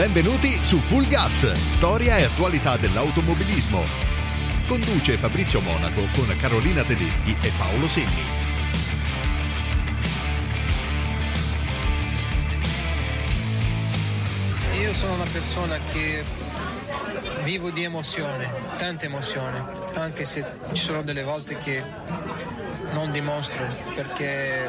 Benvenuti su Full Gas, storia e attualità dell'automobilismo. Conduce Fabrizio Monaco con Carolina Tedeschi e Paolo Senni. Io sono una persona che vivo di emozione, tanta emozione, anche se ci sono delle volte che non dimostro perché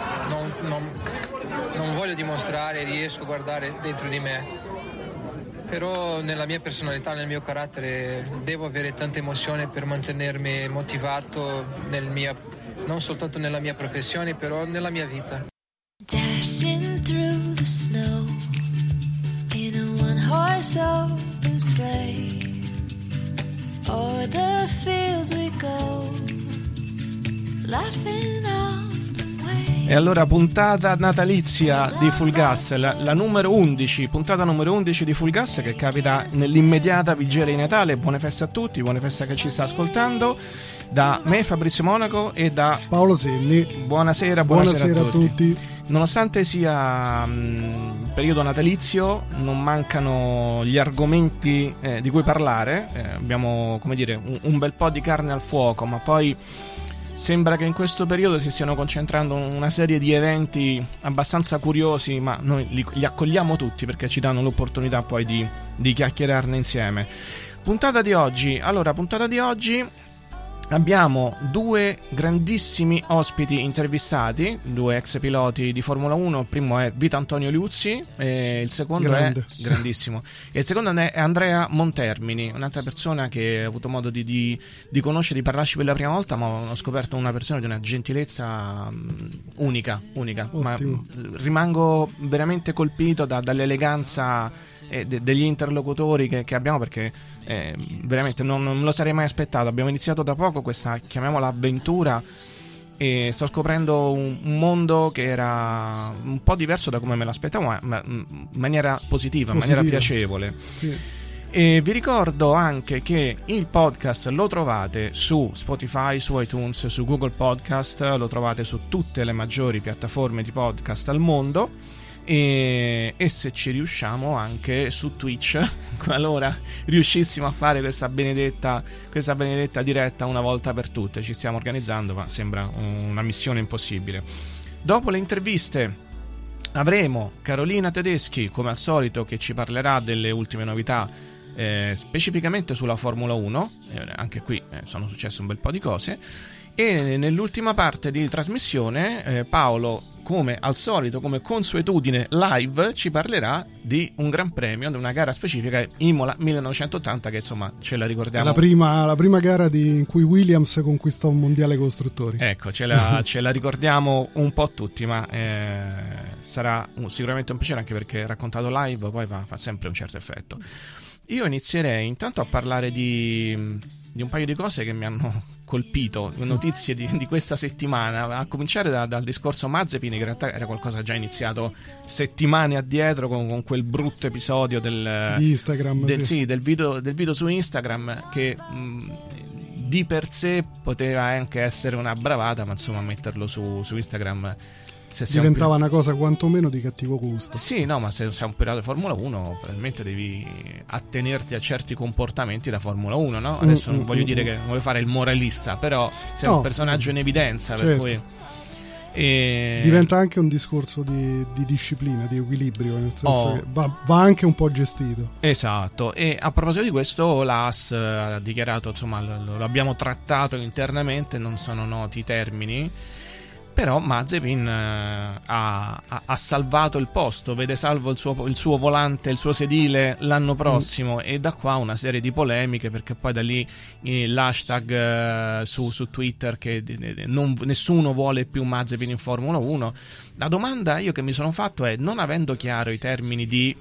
non voglio dimostrare, riesco a guardare dentro di me, però nella mia personalità, nel mio carattere devo avere tanta emozione per mantenermi motivato non soltanto nella mia professione, però nella mia vita. Dashing through the snow in a one-horse open sleigh, o'er the fields we go, laughing all the way. E allora puntata natalizia di Full Gas, la numero 11, puntata numero 11 di Full Gas, che capita nell'immediata vigilia di Natale. Buone feste a tutti, buone feste a chi ci sta ascoltando, da me Fabrizio Monaco e da Paolo Senni. Buonasera a tutti. Nonostante sia periodo natalizio, non mancano gli argomenti di cui parlare. Abbiamo, come dire, un bel po' di carne al fuoco, ma poi sembra che in questo periodo si stiano concentrando una serie di eventi abbastanza curiosi, ma noi li accogliamo tutti perché ci danno l'opportunità poi di chiacchierarne insieme. Puntata di oggi abbiamo due grandissimi ospiti intervistati, due ex piloti di Formula 1. Il primo è Vito Antonio Liuzzi, e il secondo è grandissimo, e il secondo è Andrea Montermini, un'altra persona che ho avuto modo di conoscere, di parlarci per la prima volta, ma ho scoperto una persona di una gentilezza unica. Ma rimango veramente colpito dall'eleganza degli interlocutori che abbiamo, perché veramente non me lo sarei mai aspettato. Abbiamo iniziato da poco questa, chiamiamola, avventura, e sto scoprendo un mondo che era un po' diverso da come me l'aspettavo, ma in maniera positiva, in maniera piacevole. Sì. E vi ricordo anche che il podcast lo trovate su Spotify, su iTunes, su Google Podcast, lo trovate su tutte le maggiori piattaforme di podcast al mondo. E se ci riusciamo anche su Twitch, qualora riuscissimo a fare questa benedetta diretta una volta per tutte. Ci stiamo organizzando, ma sembra una missione impossibile. Dopo le interviste avremo Carolina Tedeschi, come al solito, che ci parlerà delle ultime novità, specificamente sulla Formula 1. Anche qui sono successe un bel po' di cose. E nell'ultima parte di trasmissione Paolo, come al solito, come consuetudine live, ci parlerà di un gran premio, di una gara specifica, Imola 1980, che insomma ce la ricordiamo. La prima gara in cui Williams conquistò un mondiale costruttori. Ecco, ce la ricordiamo un po' tutti, ma sarà sicuramente un piacere, anche perché raccontato live poi fa sempre un certo effetto. Io inizierei intanto a parlare di un paio di cose che mi hanno colpito, notizie di questa settimana, a cominciare dal discorso Mazepin, che in realtà era qualcosa già iniziato settimane addietro con quel brutto episodio di Instagram, del video su Instagram, che di per sé poteva anche essere una bravata, ma insomma metterlo su Instagram diventava una cosa quantomeno di cattivo gusto. Sì, no, ma se sei un pilota di Formula 1 probabilmente devi attenerti a certi comportamenti da Formula 1, no? Adesso non voglio dire che vuoi fare il moralista, però sei un personaggio in evidenza, certo. Per cui diventa anche un discorso di disciplina, di equilibrio, nel senso che va anche un po' gestito. Esatto. E a proposito di questo, l'AS ha dichiarato, insomma, lo abbiamo trattato internamente, non sono noti i termini, però Mazepin ha salvato il posto, vede salvo il suo volante, il suo sedile l'anno prossimo, e da qua una serie di polemiche, perché poi da lì l'hashtag su Twitter che nessuno vuole più Mazepin in Formula 1. La domanda io che mi sono fatto è, non avendo chiaro i termini di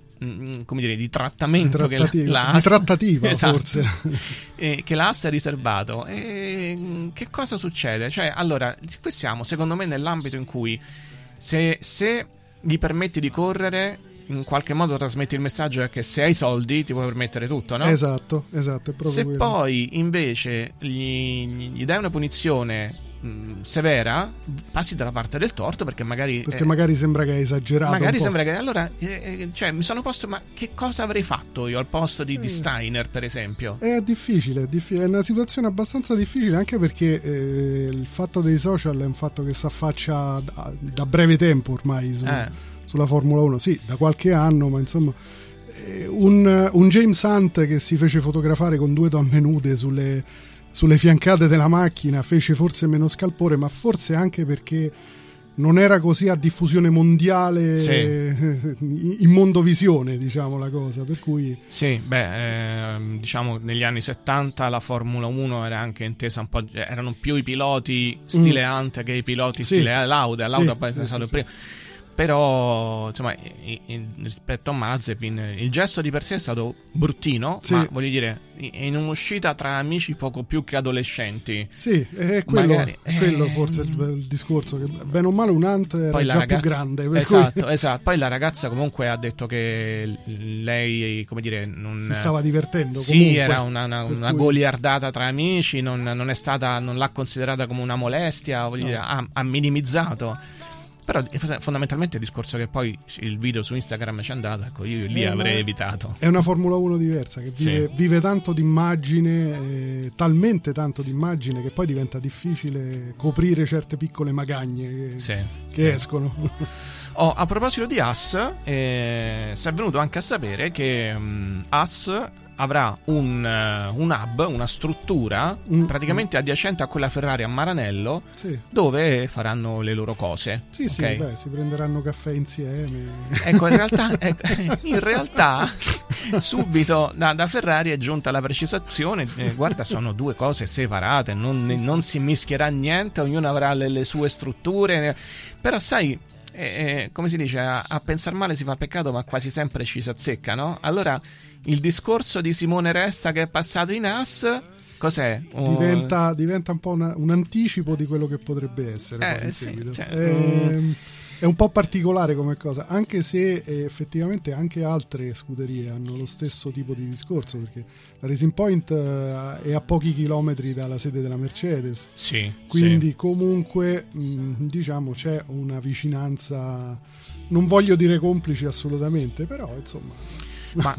trattamento di trattativa, esatto, forse che l'AS è riservato, e che cosa succede? Cioè, allora, qui siamo secondo me nell'ambito in cui se gli permetti di correre in qualche modo trasmetti il messaggio è che se hai soldi ti puoi permettere tutto, no? Esatto, è proprio se quello. Poi invece gli dai una punizione severa, passi dalla parte del torto, perché magari sembra che hai esagerato, magari un po'. sembra che allora cioè mi sono posto, ma che cosa avrei fatto io al posto di Steiner, per esempio? È difficile, è una situazione abbastanza difficile, anche perché il fatto dei social è un fatto che si affaccia da breve tempo ormai sulla Formula 1, sì, da qualche anno, ma insomma un James Hunt che si fece fotografare con 2 donne nude sulle fiancate della macchina fece forse meno scalpore, ma forse anche perché non era così a diffusione mondiale, in mondovisione, diciamo, la cosa, per cui diciamo negli anni 70 la Formula 1 era anche intesa un po', erano più i piloti stile Hunt che i piloti stile Lauda poi è stato prima. Però insomma rispetto a Mazepin il gesto di per sé è stato bruttino, ma voglio dire, in un'uscita tra amici poco più che adolescenti, è quello forse il discorso, che bene o male un Hunt era già più grande, esatto. Poi la ragazza comunque ha detto che lei, come dire, non si stava divertendo, comunque, era una goliardata tra amici, non l'ha considerata come una molestia, voglio dire, ha minimizzato. Però fondamentalmente il discorso che poi il video su Instagram ci è andato, ecco, io lì avrei evitato. È una Formula 1 diversa, che vive tanto d'immagine, talmente tanto d'immagine che poi diventa difficile coprire certe piccole magagne che escono. A proposito di Haas, si è venuto anche a sapere che Haas avrà un hub, una struttura praticamente adiacente a quella Ferrari a Maranello, dove faranno le loro cose. Si prenderanno caffè insieme. Ecco, in realtà subito da Ferrari è giunta la precisazione, guarda, sono 2 cose separate, non si mischierà niente, ognuno avrà le sue strutture, però sai, come si dice, a pensar male si fa peccato, ma quasi sempre ci si azzecca, no? Allora il discorso di Simone Resta che è passato in Haas, cos'è? Diventa un po' un anticipo di quello che potrebbe essere poi in seguito. È un po' particolare come cosa, anche se effettivamente anche altre scuderie hanno lo stesso tipo di discorso, perché la Racing Point è a pochi chilometri dalla sede della Mercedes, quindi comunque diciamo c'è una vicinanza, non voglio dire complici assolutamente, però insomma. Ma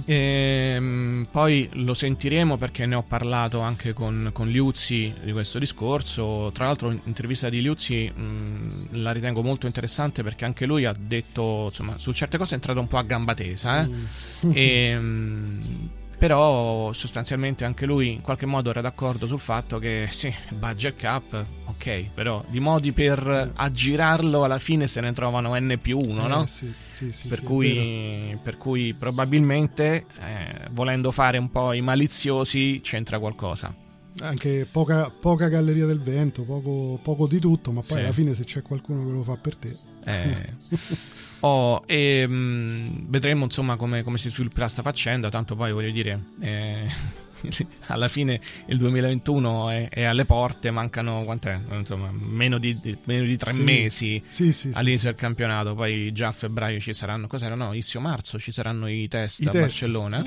poi lo sentiremo, perché ne ho parlato anche con Liuzzi di questo discorso. Tra l'altro l'intervista di Liuzzi la ritengo molto interessante, perché anche lui ha detto, insomma, su certe cose è entrato un po' a gamba tesa, però sostanzialmente anche lui in qualche modo era d'accordo sul fatto che budget cap, ok, però di modi per aggirarlo alla fine se ne trovano N+1, no? Per cui probabilmente volendo fare un po' i maliziosi c'entra qualcosa. Anche poca galleria del vento, poco di tutto, ma poi alla fine se c'è qualcuno che lo fa per te vedremo insomma come si svilupperà sta faccenda. Tanto poi voglio dire, alla fine il 2021 è alle porte, mancano insomma meno di 3 mesi all'inizio del campionato. Poi già a febbraio ci saranno, inizio marzo ci saranno i test a Barcellona,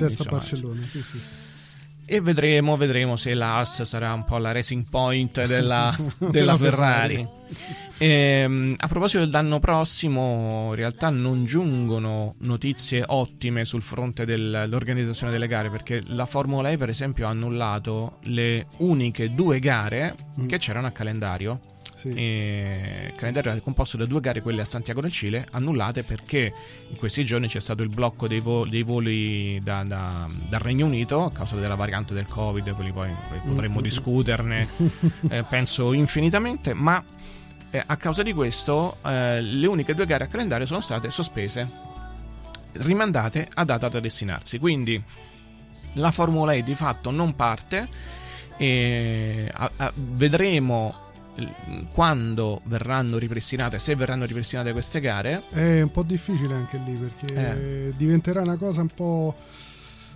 e vedremo se la Haas sarà un po' la Racing Point della Ferrari. A proposito dell'anno prossimo, in realtà non giungono notizie ottime sul fronte dell'organizzazione delle gare, perché la Formula E per esempio ha annullato le uniche 2 gare che c'erano a calendario. Il calendario era composto da 2 gare, quelle a Santiago del Cile, annullate perché in questi giorni c'è stato il blocco dei voli dal Regno Unito a causa della variante del Covid. Quelli poi potremmo discuterne penso infinitamente, ma a causa di questo le uniche 2 gare a calendario sono state sospese, rimandate a data da destinarsi. Quindi la Formula E di fatto non parte, e vedremo quando verranno ripristinate, se verranno ripristinate queste gare. È un po' difficile anche lì, perché diventerà una cosa un po',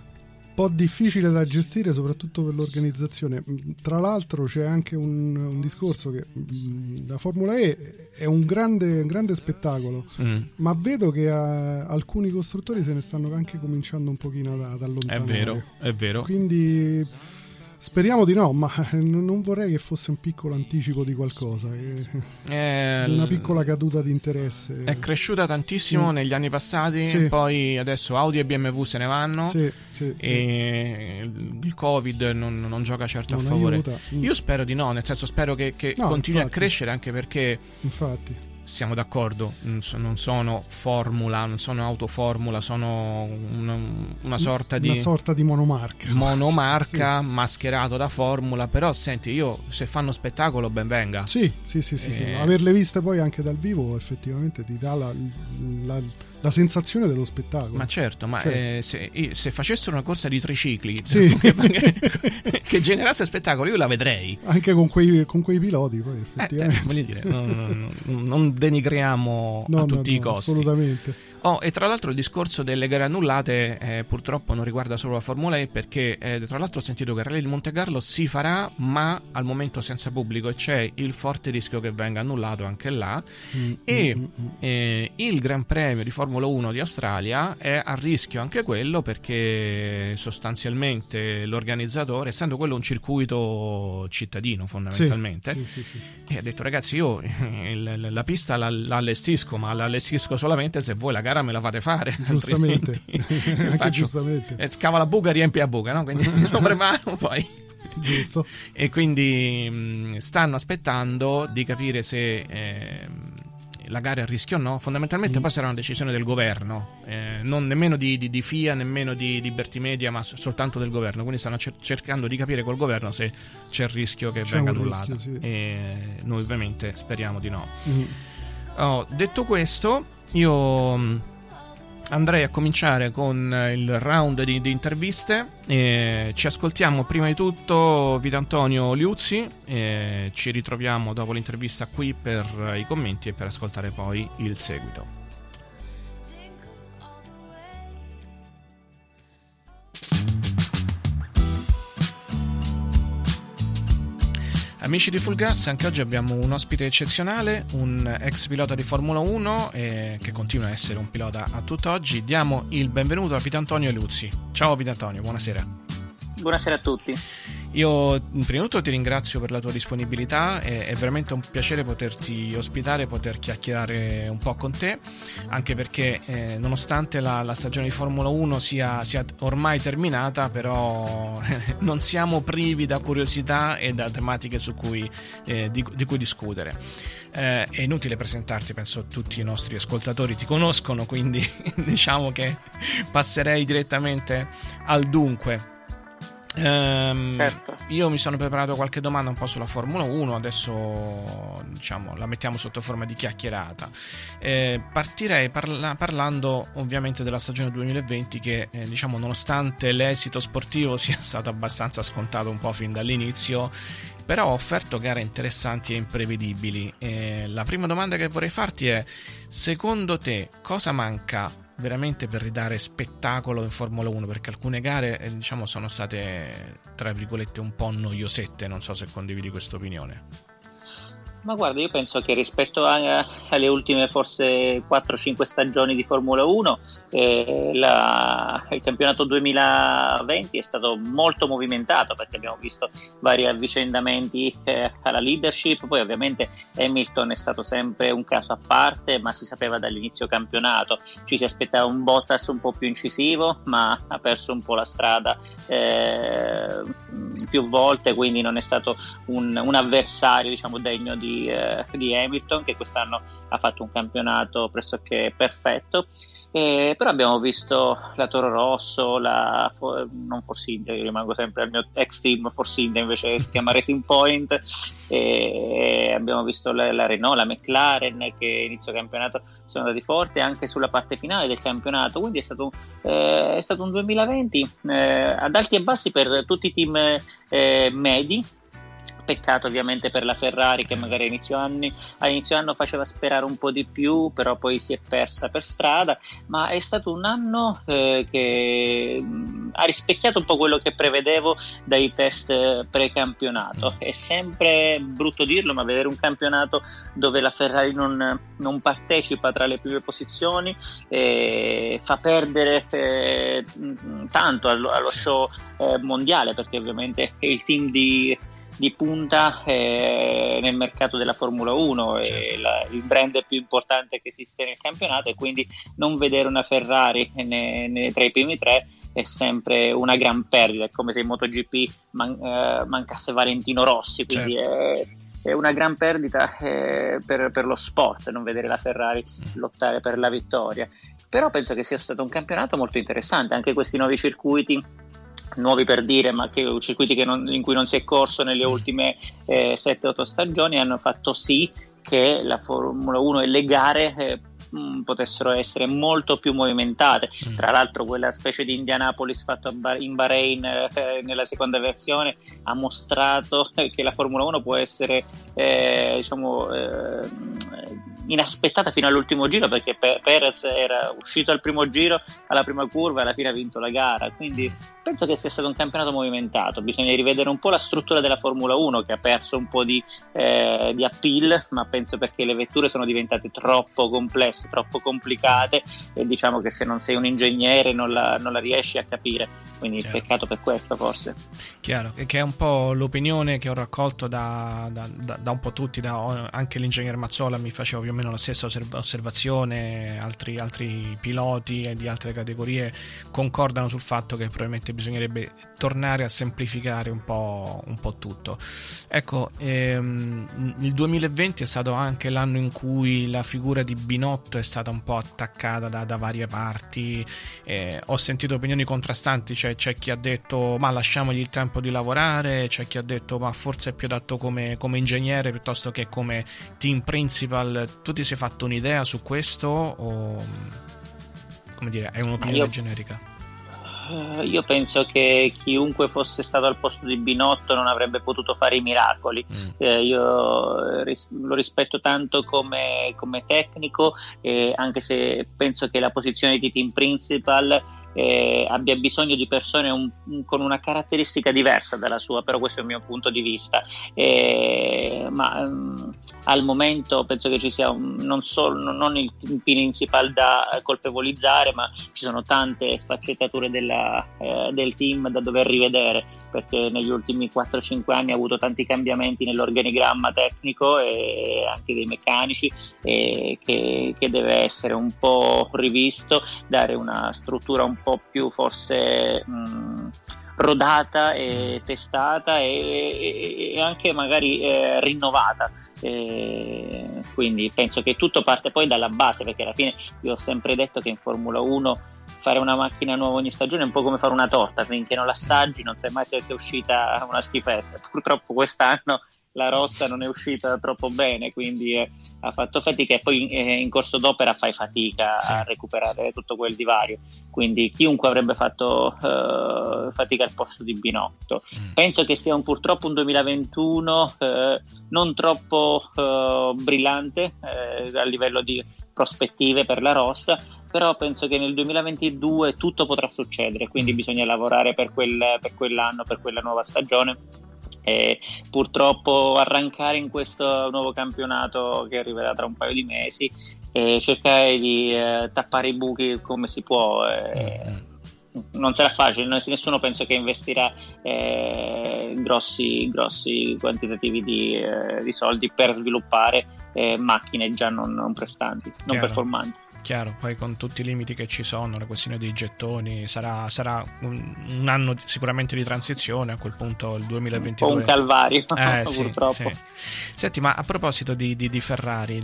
po' difficile da gestire, soprattutto per l'organizzazione. Tra l'altro c'è anche un discorso che la Formula E è un grande spettacolo, ma vedo che alcuni costruttori se ne stanno anche cominciando un pochino ad allontanare. È vero. Quindi speriamo di no, ma non vorrei che fosse un piccolo anticipo di qualcosa, una piccola caduta di interesse. È cresciuta tantissimo negli anni passati, poi adesso Audi e BMW se ne vanno, e il Covid non gioca certo a favore. Io spero di no, nel senso spero che continui a crescere, anche perché infatti siamo d'accordo, non sono formula, non sono autoformula, sono una sorta di monomarca mascherato da formula. Però senti, io se fanno spettacolo ben venga. Sì. Averle viste poi anche dal vivo effettivamente ti dà la sensazione dello spettacolo. Ma certo, se facessero una corsa di tricicli che generasse spettacolo, io la vedrei anche con quei piloti, poi effettivamente voglio dire, non denigriamo a tutti i costi, assolutamente. E tra l'altro il discorso delle gare annullate purtroppo non riguarda solo la Formula E, perché tra l'altro ho sentito che il Rally di Monte Carlo si farà, ma al momento senza pubblico, e c'è il forte rischio che venga annullato anche là. Il Gran Premio di Formula 1 di Australia è a rischio anche quello, perché sostanzialmente l'organizzatore, essendo quello un circuito cittadino fondamentalmente, e ha detto: ragazzi, io la pista l'allestisco, ma l'allestisco solamente se voi la gara me la fate fare, giustamente. Anche giustamente scava la buca e riempie la buca, no? Quindi lo preparo poi, giusto. E quindi stanno aspettando di capire se la gara è a rischio o no. Fondamentalmente poi sarà una decisione del governo, non nemmeno di FIA, nemmeno di Bertimedia, ma soltanto del governo. Quindi stanno cercando di capire col governo se c'è il rischio che venga annullata, e noi ovviamente speriamo di no. Detto questo, io andrei a cominciare con il round di interviste. Ci ascoltiamo prima di tutto Vitantonio Liuzzi, ci ritroviamo dopo l'intervista qui per i commenti e per ascoltare poi il seguito. Amici di Full Gas, anche oggi abbiamo un ospite eccezionale, un ex pilota di Formula 1 che continua a essere un pilota a tutt'oggi. Diamo il benvenuto a Vitantonio Liuzzi. Ciao Vitantonio, buonasera. Buonasera a tutti. Io prima di tutto ti ringrazio per la tua disponibilità, è veramente un piacere poterti ospitare, poter chiacchierare un po' con te, anche perché nonostante la stagione di Formula 1 sia ormai terminata, però non siamo privi da curiosità e da tematiche di cui discutere. È inutile presentarti, penso tutti i nostri ascoltatori ti conoscono, quindi diciamo che passerei direttamente al dunque. Certo. Io mi sono preparato qualche domanda un po' sulla Formula 1, adesso diciamo la mettiamo sotto forma di chiacchierata. Partirei parlando ovviamente della stagione 2020 che diciamo, nonostante l'esito sportivo sia stato abbastanza scontato un po' fin dall'inizio, però ha offerto gare interessanti e imprevedibili. La prima domanda che vorrei farti è: secondo te cosa manca veramente per ridare spettacolo in Formula 1? Perché alcune gare diciamo sono state tra virgolette un po' noiosette, non so se condividi questa opinione. Ma guarda, io penso che rispetto alle ultime forse 4-5 stagioni di Formula 1 il campionato 2020 è stato molto movimentato, perché abbiamo visto vari avvicendamenti alla leadership. Poi ovviamente Hamilton è stato sempre un caso a parte, ma si sapeva dall'inizio campionato, ci si aspettava un Bottas un po' più incisivo, ma ha perso un po' la strada più volte, quindi non è stato un avversario diciamo degno di Hamilton, che quest'anno ha fatto un campionato pressoché perfetto. Però abbiamo visto la Toro Rosso, non Force India, io rimango sempre al mio ex team Force India, invece si chiama Racing Point, abbiamo visto la Renault, la McLaren, che inizio campionato sono andati forti anche sulla parte finale del campionato. Quindi è stato un 2020 ad alti e bassi per tutti i team medi, Peccato ovviamente per la Ferrari, che magari a inizio anno faceva sperare un po' di più, però poi si è persa per strada, ma è stato un anno che ha rispecchiato un po' quello che prevedevo dai test pre-campionato. È sempre brutto dirlo, ma vedere un campionato dove la Ferrari non partecipa tra le prime posizioni fa perdere tanto allo show mondiale, perché ovviamente è il team di punta nel mercato della Formula 1, il brand più importante che esiste nel campionato, e quindi non vedere una Ferrari tra i primi tre è sempre una gran perdita. È come se in MotoGP mancasse Valentino Rossi, quindi è una gran perdita per lo sport non vedere la Ferrari lottare per la vittoria. Però penso che sia stato un campionato molto interessante, anche questi nuovi circuiti, nuovi per dire, ma circuiti in cui non si è corso nelle ultime 7-8 stagioni, hanno fatto sì che la Formula 1 e le gare potessero essere molto più movimentate. Tra l'altro quella specie di Indianapolis fatto in Bahrain nella seconda versione ha mostrato che la Formula 1 può essere inaspettata fino all'ultimo giro, perché Perez era uscito al primo giro, alla prima curva, e alla fine ha vinto la gara. Quindi penso che sia stato un campionato movimentato. Bisogna rivedere un po' la struttura della Formula 1, che ha perso un po' di appeal, ma penso perché le vetture sono diventate troppo complesse, troppo complicate, e diciamo che se non sei un ingegnere non la riesci a capire, quindi chiaro. Peccato per questo, forse. Chiaro, che è un po' l'opinione che ho raccolto da un po' tutti, anche l'ingegner Mazzola mi faceva più o meno la stessa osservazione, altri piloti di altre categorie concordano sul fatto che probabilmente bisognerebbe tornare a semplificare un po' tutto. Ecco, il 2020 è stato anche l'anno in cui la figura di Binotto è stata un po' attaccata da varie parti. Ho sentito opinioni contrastanti, c'è chi ha detto ma lasciamogli il tempo di lavorare, c'è chi ha detto ma forse è più adatto come ingegnere piuttosto che come team principal. Tu ti sei fatto un'idea su questo o, come dire, è un'opinione generica? Io penso che chiunque fosse stato al posto di Binotto non avrebbe potuto fare i miracoli. Io lo rispetto tanto come tecnico, anche se penso che la posizione di team principal abbia bisogno di persone con una caratteristica diversa dalla sua, però questo è il mio punto di vista. Ma al momento penso che ci sia non il team principal da colpevolizzare, ma ci sono tante sfaccettature del team da dover rivedere, perché negli ultimi 4-5 anni ha avuto tanti cambiamenti nell'organigramma tecnico e anche dei meccanici, che deve essere un po' rivisto, dare una struttura un po' più forse rodata e testata e anche magari rinnovata. Quindi penso che tutto parte poi dalla base, perché alla fine io ho sempre detto che in Formula 1 fare una macchina nuova ogni stagione è un po' come fare una torta, finché non l'assaggi non sai mai se è uscita una schifezza. Purtroppo quest'anno la rossa non è uscita troppo bene, quindi ha fatto fatica, e poi in corso d'opera fai fatica a recuperare tutto quel divario, quindi chiunque avrebbe fatto fatica al posto di Binotto. Penso che sia purtroppo un 2021 non troppo brillante a livello di prospettive per la rossa, però penso che nel 2022 tutto potrà succedere, quindi bisogna lavorare per quell'anno, per quella nuova stagione, e purtroppo arrancare in questo nuovo campionato che arriverà tra un paio di mesi e cercare di tappare i buchi come si può. Non sarà facile, nessuno penso che investirà grossi quantitativi di soldi per sviluppare macchine già non prestanti, non performanti. Chiaro, poi con tutti i limiti che ci sono, la questione dei gettoni, sarà un anno sicuramente di transizione, a quel punto il 2022 un calvario purtroppo. Sì. Senti, ma a proposito di Ferrari,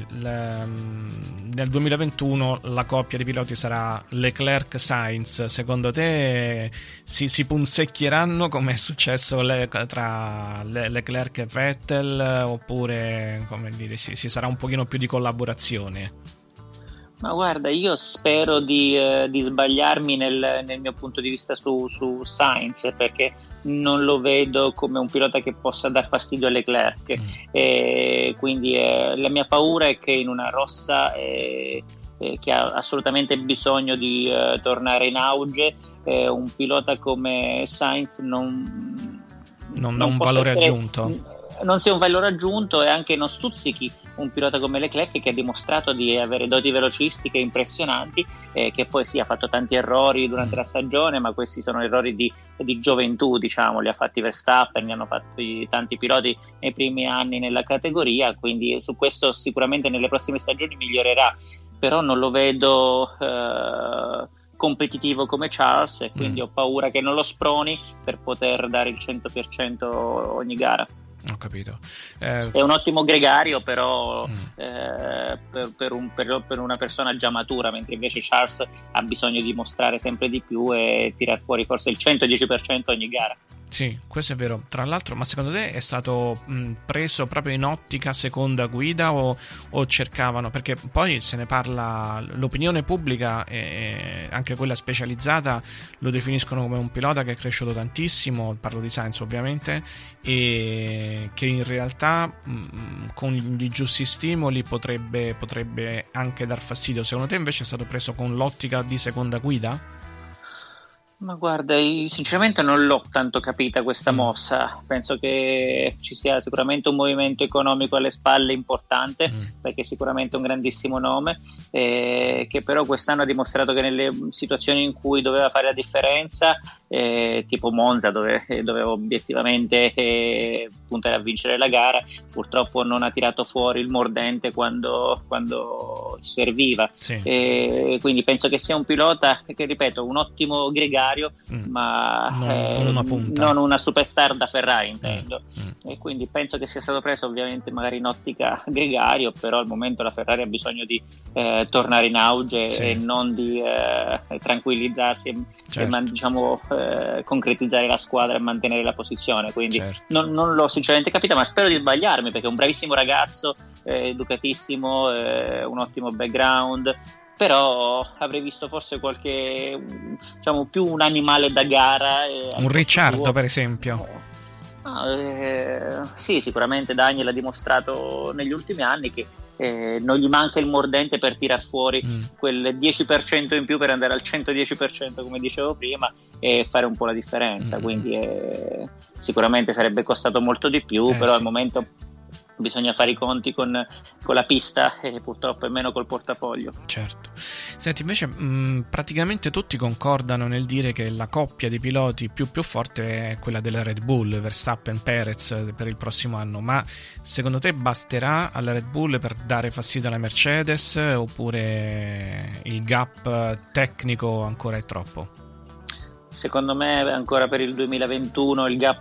nel 2021 la coppia di piloti sarà Leclerc-Sainz. Secondo te si punzecchieranno come è successo tra Leclerc e Vettel, oppure come dire, si sarà un pochino più di collaborazione? Ma guarda, io spero di sbagliarmi nel mio punto di vista su Sainz, perché non lo vedo come un pilota che possa dar fastidio a Leclerc, e quindi la mia paura è che in una rossa che ha assolutamente bisogno di tornare in auge, un pilota come Sainz non ha un valore aggiunto. Non sia un valore aggiunto, e anche non stuzzichi un pilota come Leclerc, che ha dimostrato di avere doti velocistiche impressionanti, che poi ha fatto tanti errori durante la stagione, ma questi sono errori di gioventù, diciamo, li ha fatti Verstappen, li hanno fatti tanti piloti nei primi anni nella categoria, quindi su questo sicuramente nelle prossime stagioni migliorerà, però non lo vedo competitivo come Charles, e quindi ho paura che non lo sproni per poter dare il 100% ogni gara. Ho capito. È un ottimo gregario, però per una persona già matura, mentre invece Charles ha bisogno di mostrare sempre di più e tirare fuori forse il 110% ogni gara. Sì, questo è vero. Tra l'altro, ma secondo te è stato preso proprio in ottica seconda guida o cercavano? Perché poi se ne parla, l'opinione pubblica e anche quella specializzata lo definiscono come un pilota che è cresciuto tantissimo, parlo di Sainz ovviamente, e che in realtà con gli giusti stimoli potrebbe anche dar fastidio. Secondo te invece è stato preso con l'ottica di seconda guida? Ma guarda, io sinceramente non l'ho tanto capita questa mossa. Penso che ci sia sicuramente un movimento economico alle spalle importante, perché è sicuramente un grandissimo nome, che però quest'anno ha dimostrato che nelle situazioni in cui doveva fare la differenza, tipo Monza, dove doveva obiettivamente puntare a vincere la gara, purtroppo non ha tirato fuori il mordente quando serviva. Sì. Quindi penso che sia un pilota che, ripeto, un ottimo gregario, ma non una superstar da Ferrari, intendo. E quindi penso che sia stato preso ovviamente magari in ottica gregario, però al momento la Ferrari ha bisogno di tornare in auge, e non di tranquillizzarsi e concretizzare la squadra e mantenere la posizione. Quindi non l'ho sinceramente capita, ma spero di sbagliarmi, perché è un bravissimo ragazzo, educatissimo, un ottimo background, però avrei visto forse qualche, diciamo, più un animale da gara, un Ricciardo per esempio. Sì, sicuramente Daniel ha dimostrato negli ultimi anni che non gli manca il mordente per tirar fuori quel 10% in più per andare al 110%, come dicevo prima, e fare un po' la differenza. Quindi sicuramente sarebbe costato molto di più, però al momento bisogna fare i conti con la pista, e purtroppo è meno col portafoglio. Certo. Senti, invece praticamente tutti concordano nel dire che la coppia di piloti più forte è quella della Red Bull, Verstappen-Perez, per il prossimo anno, ma secondo te basterà alla Red Bull per dare fastidio alla Mercedes, oppure il gap tecnico ancora è troppo? Secondo me ancora per il 2021 il gap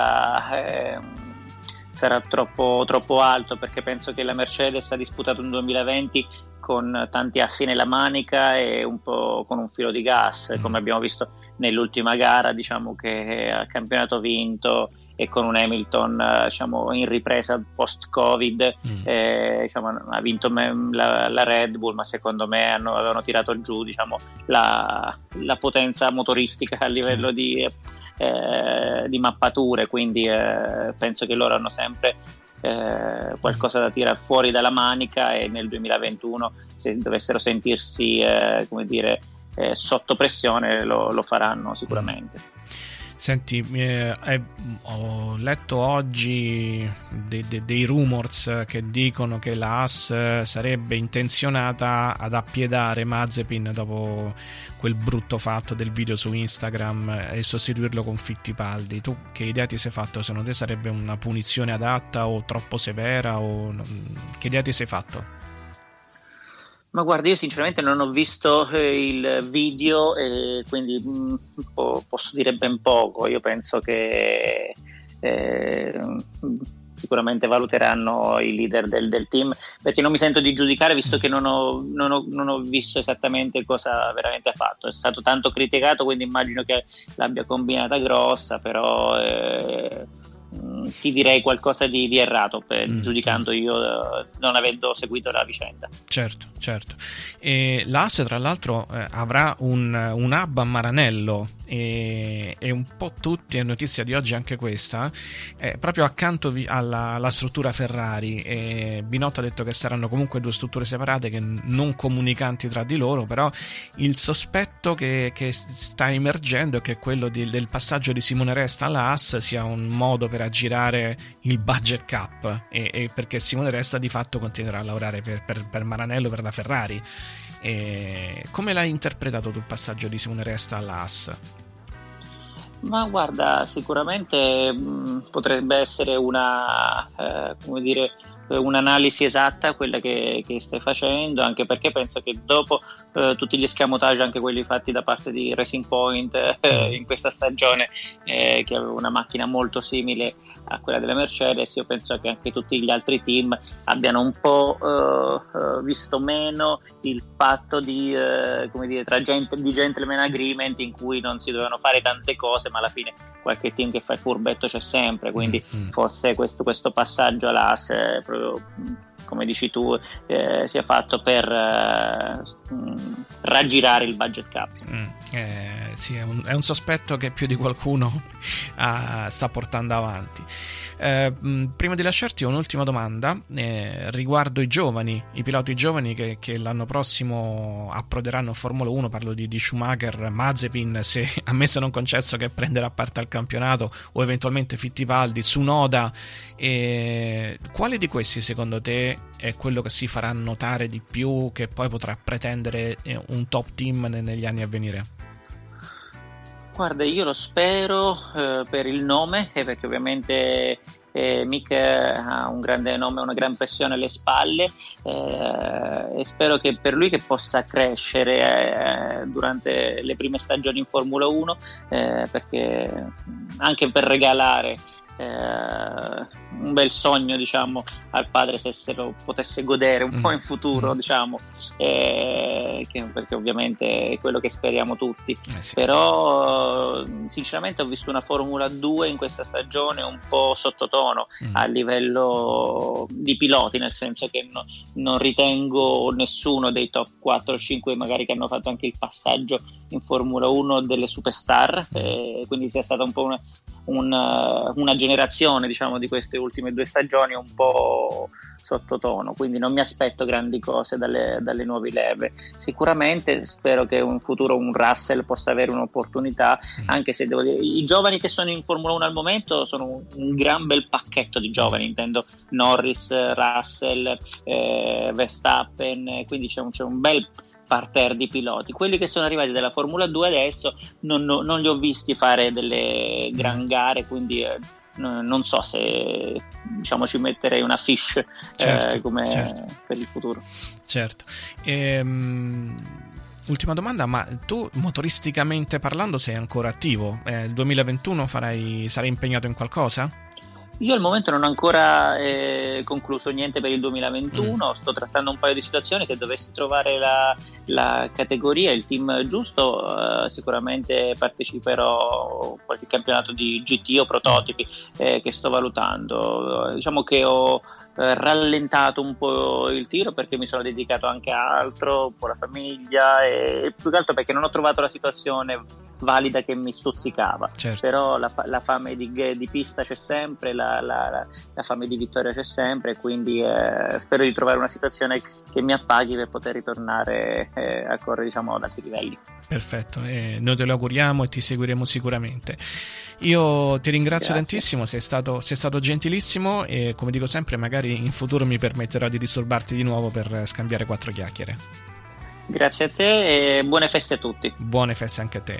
sarà troppo alto, perché penso che la Mercedes ha disputato un 2020 con tanti assi nella manica e un po' con un filo di gas, come abbiamo visto nell'ultima gara, diciamo che ha campionato vinto, e con un Hamilton diciamo in ripresa post-Covid, diciamo, ha vinto la Red Bull, ma secondo me avevano tirato giù, diciamo, la potenza motoristica a livello di mappature, quindi penso che loro hanno sempre qualcosa da tirare fuori dalla manica, e nel 2021 se dovessero sentirsi sotto pressione lo faranno sicuramente. Senti, ho letto oggi dei rumors che dicono che la Haas sarebbe intenzionata ad appiedare Mazepin dopo quel brutto fatto del video su Instagram e sostituirlo con Fittipaldi. Tu che idea ti sei fatto? Secondo te sarebbe una punizione adatta o troppo severa? Che idea ti sei fatto? Ma guarda, io sinceramente non ho visto il video, e quindi posso dire ben poco. Io penso che sicuramente valuteranno i leader del team, perché non mi sento di giudicare, visto che non ho visto esattamente cosa veramente ha fatto. È stato tanto criticato, quindi immagino che l'abbia combinata grossa, però ti direi qualcosa di errato, giudicando io non avendo seguito la vicenda. Certo. E l'Haas tra l'altro avrà un hub a Maranello, e un po' tutti, è notizia di oggi anche questa, proprio accanto alla struttura Ferrari. E Binotto ha detto che saranno comunque due strutture separate, che non comunicanti tra di loro, però il sospetto che sta emergendo è che quello del passaggio di Simone Resta alla Haas sia un modo per aggirare il budget cap, e perché Simone Resta di fatto continuerà a lavorare per Maranello, per la Ferrari. Come l'hai interpretato tu il passaggio di Simone Resta alla Haas? Ma guarda, sicuramente potrebbe essere un'analisi esatta quella che stai facendo, anche perché penso che dopo tutti gli escamotage, anche quelli fatti da parte di Racing Point in questa stagione, che aveva una macchina molto simile a quella della Mercedes, io penso che anche tutti gli altri team abbiano un po' visto meno il patto di gentleman agreement, in cui non si dovevano fare tante cose, ma alla fine qualche team che fa il furbetto c'è sempre, quindi forse questo passaggio all'AS, proprio come dici tu, sia fatto per raggirare il budget cap. Sì, è un sospetto che più di qualcuno sta portando avanti. Prima di lasciarti un'ultima domanda riguardo i piloti giovani che l'anno prossimo approderanno in Formula 1. Parlo di Schumacher, Mazepin, se ammesso non concesso che prenderà parte al campionato, o eventualmente Fittipaldi, Tsunoda. Quale di questi secondo te è quello che si farà notare di più, che poi potrà pretendere un top team negli anni a venire? Guarda, io lo spero per il nome, perché ovviamente Mick ha un grande nome, una gran pressione alle spalle, e spero che per lui che possa crescere durante le prime stagioni in Formula 1, perché anche per regalare un bel sogno, diciamo, al padre, se lo potesse godere un po' in futuro, diciamo, perché ovviamente è quello che speriamo tutti. Sì. Però sinceramente ho visto una Formula 2 in questa stagione un po' sottotono a livello di piloti, nel senso che non ritengo nessuno dei top 4 o 5 magari che hanno fatto anche il passaggio in Formula 1 delle superstar, quindi sia stata un po' una generazione, diciamo, di queste ultime 2 stagioni un po' sottotono, quindi non mi aspetto grandi cose dalle nuove leve. Sicuramente spero che in futuro un Russell possa avere un'opportunità, anche se devo dire, i giovani che sono in Formula 1 al momento sono un gran bel pacchetto di giovani, intendo Norris, Russell, Verstappen, quindi c'è un bel parterre di piloti. Quelli che sono arrivati dalla Formula 2 adesso non li ho visti fare delle gran gare, quindi non so se, diciamo, ci metterei una fish certo. Per il futuro. Certo. Ultima domanda, ma tu motoristicamente parlando sei ancora attivo? Il 2021 sarai impegnato in qualcosa? Io al momento non ho ancora concluso niente per il 2021, sto trattando un paio di situazioni. Se dovessi trovare la categoria, il team giusto, sicuramente parteciperò a qualche campionato di GT o prototipi che sto valutando. Diciamo che ho rallentato un po' il tiro perché mi sono dedicato anche a altro, un po' la famiglia, e più che altro perché non ho trovato la situazione valida che mi stuzzicava. Certo. Però la fame di pista c'è sempre, la fame di vittoria c'è sempre, quindi spero di trovare una situazione che mi appaghi per poter ritornare a correre, diciamo, ad alti livelli. Perfetto, noi te lo auguriamo e ti seguiremo sicuramente. Io ti ringrazio tantissimo, sei stato gentilissimo, e come dico sempre, magari in futuro mi permetterò di disturbarti di nuovo per scambiare 4 chiacchiere. Grazie a te e buone feste a tutti. Buone feste anche a te.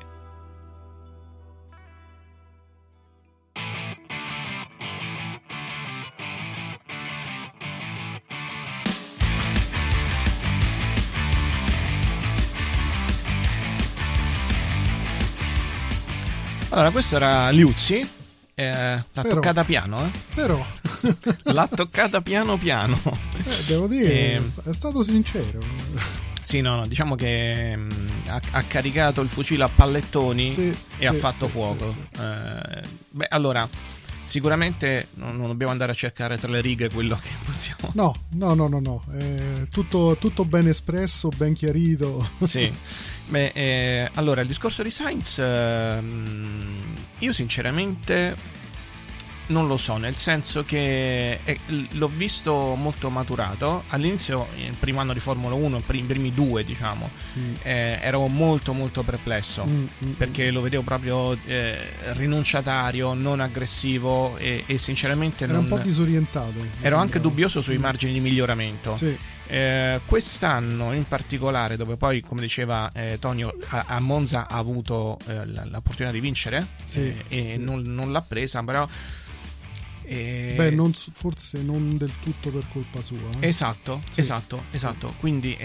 Allora, questo era Liuzzi. L'ha toccata piano, Però l'ha toccata piano piano. Devo dire, è stato sincero. Sì, no, diciamo che ha caricato il fucile a pallettoni e ha fatto fuoco. Beh, allora, Sicuramente non dobbiamo andare a cercare tra le righe quello che possiamo. No. Tutto ben espresso, ben chiarito. Sì. Beh, allora, il discorso di Sainz, io sinceramente non lo so, nel senso che l'ho visto molto maturato. All'inizio, il primo anno di Formula 1, i primi due, diciamo, ero molto molto perplesso, perché lo vedevo proprio rinunciatario, non aggressivo, e sinceramente era un po' disorientato. Ero anche dubbioso sui margini di miglioramento. Sì. Quest'anno in particolare, dove poi, come diceva Tonio, a Monza ha avuto l'opportunità di vincere, sì. Non l'ha presa, però forse non del tutto per colpa sua. Esatto. Quindi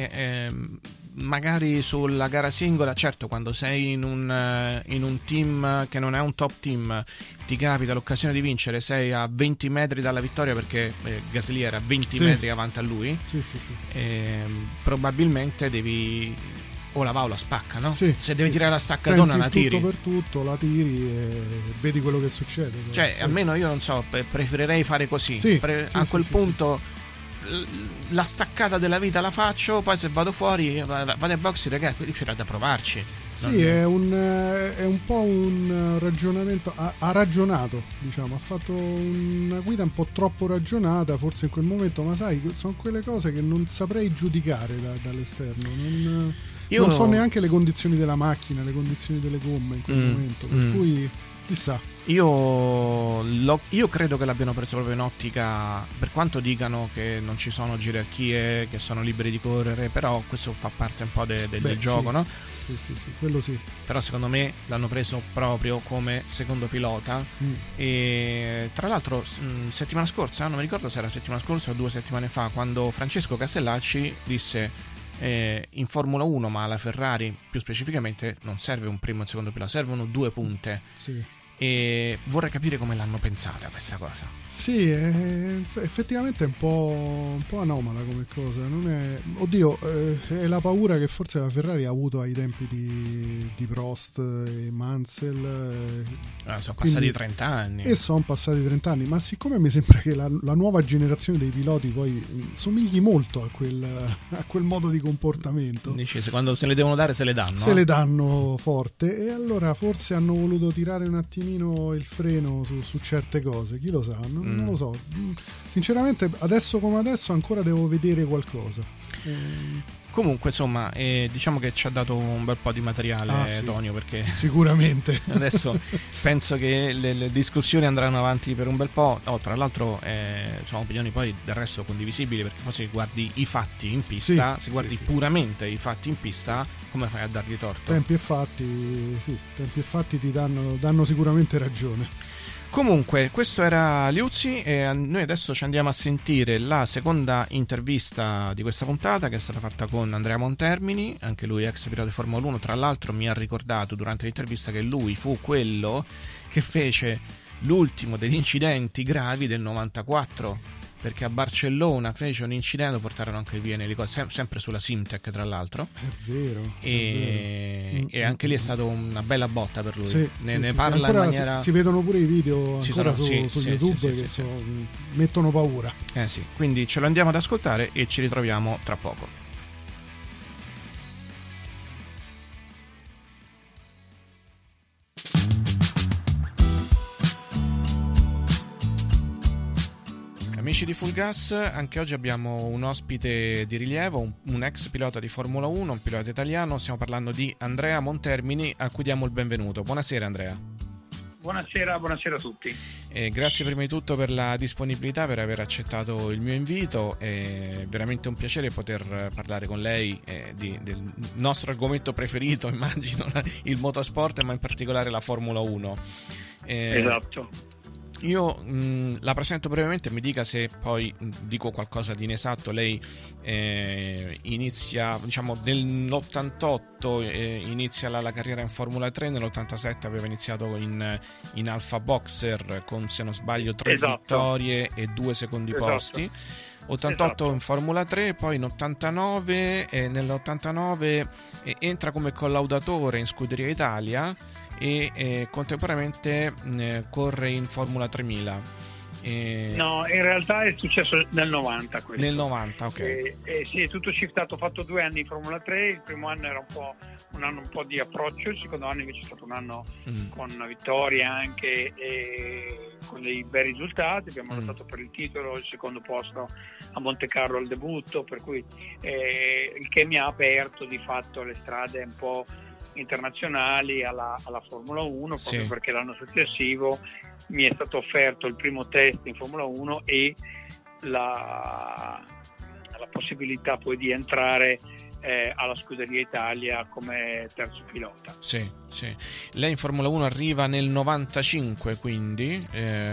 magari sulla gara singola, certo, quando sei in un team che non è un top team, ti capita l'occasione di vincere, sei a 20 metri dalla vittoria, perché Gasly era a 20 metri avanti a lui. Sì. Probabilmente devi o la va o la spacca, no? Sì, se devi tirare la staccatona, la tiri tutto per tutto, la tiri e vedi quello che succede. Cioè, almeno io non so, preferirei fare così. A quel punto la staccata della vita la faccio, poi se vado fuori vado ai box, ragazzi, c'era da provarci. È un po' un ragionamento. Ha ragionato, diciamo, ha fatto una guida un po' troppo ragionata forse in quel momento, ma sai, sono quelle cose che non saprei giudicare dall'esterno. Non so neanche le condizioni della macchina, le condizioni delle gomme in quel momento, per cui chissà. Io credo che l'abbiano preso proprio in ottica, per quanto dicano che non ci sono gerarchie, che sono liberi di correre, però questo fa parte un po' del gioco, sì. No? Sì, quello sì. Però secondo me l'hanno preso proprio come secondo pilota. E tra l'altro settimana scorsa, non mi ricordo se era settimana scorsa o 2 settimane fa, quando Francesco Castellacci disse in Formula 1, ma alla Ferrari più specificamente, non serve un primo e un secondo pilota, servono 2 punte. Sì. E vorrei capire come l'hanno pensata questa cosa. Sì, effettivamente è un po' anomala come cosa. Non è... Oddio, è la paura che forse la Ferrari ha avuto ai tempi di Prost e Mansell. Sono passati 30 anni. E sono passati 30 anni, ma siccome mi sembra che la nuova generazione dei piloti poi somigli molto a quel modo di comportamento. Dici, quando se le devono dare, se le danno. Se le danno forte, e allora forse hanno voluto tirare un attimino il freno su certe cose, chi lo sa, non lo so, sinceramente adesso come adesso ancora devo vedere qualcosa. Comunque insomma, diciamo che ci ha dato un bel po' di materiale, sì, Tonio, perché sicuramente adesso penso che le discussioni andranno avanti per un bel po'. Tra l'altro sono opinioni poi del resto condivisibili, perché poi se guardi i fatti in pista, se guardi puramente i fatti in pista, come fai a dargli torto? Tempi e fatti ti danno sicuramente ragione. Comunque, questo era Liuzzi, e noi adesso ci andiamo a sentire la seconda intervista di questa puntata, che è stata fatta con Andrea Montermini, anche lui ex pilota di Formula 1. Tra l'altro mi ha ricordato durante l'intervista che lui fu quello che fece l'ultimo degli incidenti gravi del 94, perché a Barcellona fece un incidente, portarono anche via in elicottero, sempre sulla Simtech tra l'altro. È vero. E anche lì è stata una bella botta per lui. Sì, ne parla in maniera... Si vedono pure i video ancora su YouTube che mettono paura. Sì, quindi ce lo andiamo ad ascoltare e ci ritroviamo tra poco. Amici di Full Gas, anche oggi abbiamo un ospite di rilievo, un ex pilota di Formula 1, un pilota italiano. Stiamo parlando di Andrea Montermini, a cui diamo il benvenuto. Buonasera Andrea. Buonasera a tutti. Grazie prima di tutto per la disponibilità, per aver accettato il mio invito. È veramente un piacere poter parlare con lei del nostro argomento preferito, immagino, il motorsport, ma in particolare la Formula 1. Esatto. Io la presento brevemente, mi dica se poi dico qualcosa di inesatto. Lei inizia, diciamo, nell'88 inizia la carriera in Formula 3, nell'87 aveva iniziato in Alfa Boxer con, se non sbaglio, 3 vittorie e 2 secondi posti. 88 in Formula 3, poi in 89 nell'89 entra come collaudatore in Scuderia Italia, e contemporaneamente corre in Formula 3000. No, in realtà è successo nel 90 questo. Nel 90, ok. Sì, è tutto shiftato. Ho fatto 2 anni in Formula 3. Il primo anno era un anno un po' di approccio, il secondo anno invece è stato un anno con vittorie anche e con dei bei risultati. Abbiamo lottato per il titolo, il secondo posto a Monte Carlo al debutto, per cui il che mi ha aperto di fatto le strade un po' internazionali alla Formula 1, proprio perché l'anno successivo mi è stato offerto il primo test in Formula 1 e la possibilità poi di entrare alla Scuderia Italia come terzo pilota. Sì. Lei in Formula 1 arriva nel 95, quindi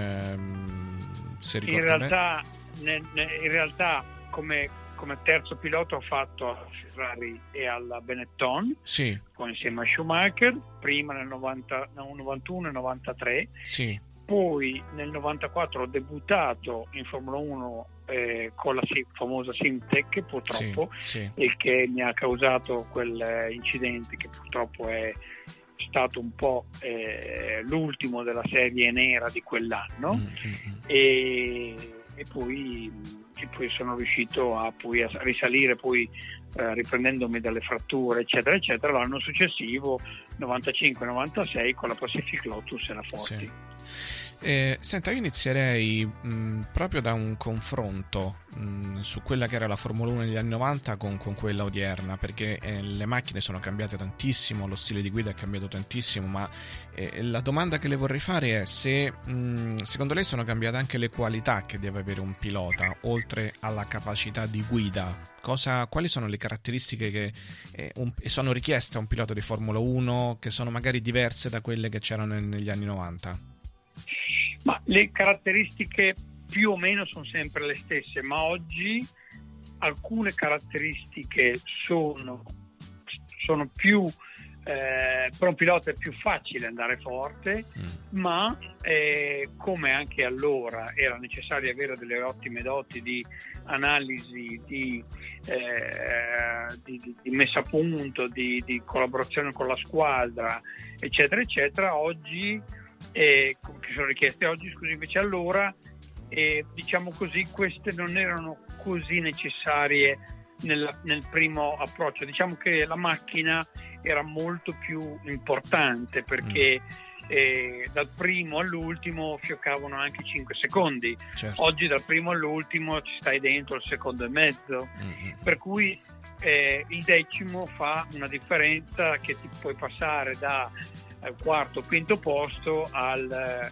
se ricorda in realtà come terzo pilota ho fatto alla Ferrari e alla Benetton, poi insieme a Schumacher, prima nel 91 e 93. Poi nel 94 ho debuttato in Formula 1 con la famosa Simtech, purtroppo, il che mi ha causato quel incidente che purtroppo è stato un po' l'ultimo della serie nera di quell'anno. E poi sono riuscito a risalire riprendendomi dalle fratture eccetera eccetera l'anno successivo 95-96 con la Pacific Lotus e la Forti. Senta, io inizierei proprio da un confronto su quella che era la Formula 1 negli anni 90 con quella odierna, perché le macchine sono cambiate tantissimo, lo stile di guida è cambiato tantissimo, ma la domanda che le vorrei fare è se secondo lei sono cambiate anche le qualità che deve avere un pilota, oltre alla capacità di guida. Quali sono le caratteristiche che sono richieste a un pilota di Formula 1 che sono magari diverse da quelle che c'erano negli anni 90? Ma le caratteristiche più o meno sono sempre le stesse, ma oggi alcune caratteristiche sono più per un pilota è più facile andare forte, ma come anche allora era necessario avere delle ottime doti di analisi, di messa a punto, di collaborazione con la squadra, eccetera eccetera, oggi che sono richieste oggi, invece allora diciamo così, queste non erano così necessarie nel primo approccio. Diciamo che la macchina era molto più importante perché dal primo all'ultimo fioccavano anche 5 secondi. Oggi dal primo all'ultimo ci stai dentro il secondo e mezzo, per cui il decimo fa una differenza che ti puoi passare da quarto, quinto posto al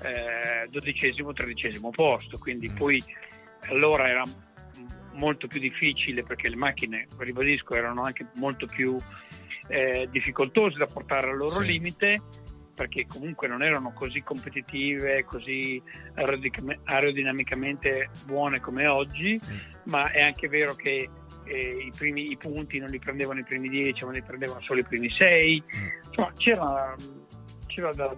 12°, 13° posto, quindi poi allora era molto più difficile perché le macchine, ribadisco, erano anche molto più difficoltose da portare al loro limite, perché comunque non erano così competitive, così aerodinamicamente buone come oggi, ma è anche vero che i punti non li prendevano i primi 10, ma li prendevano solo i primi 6. Insomma, c'era da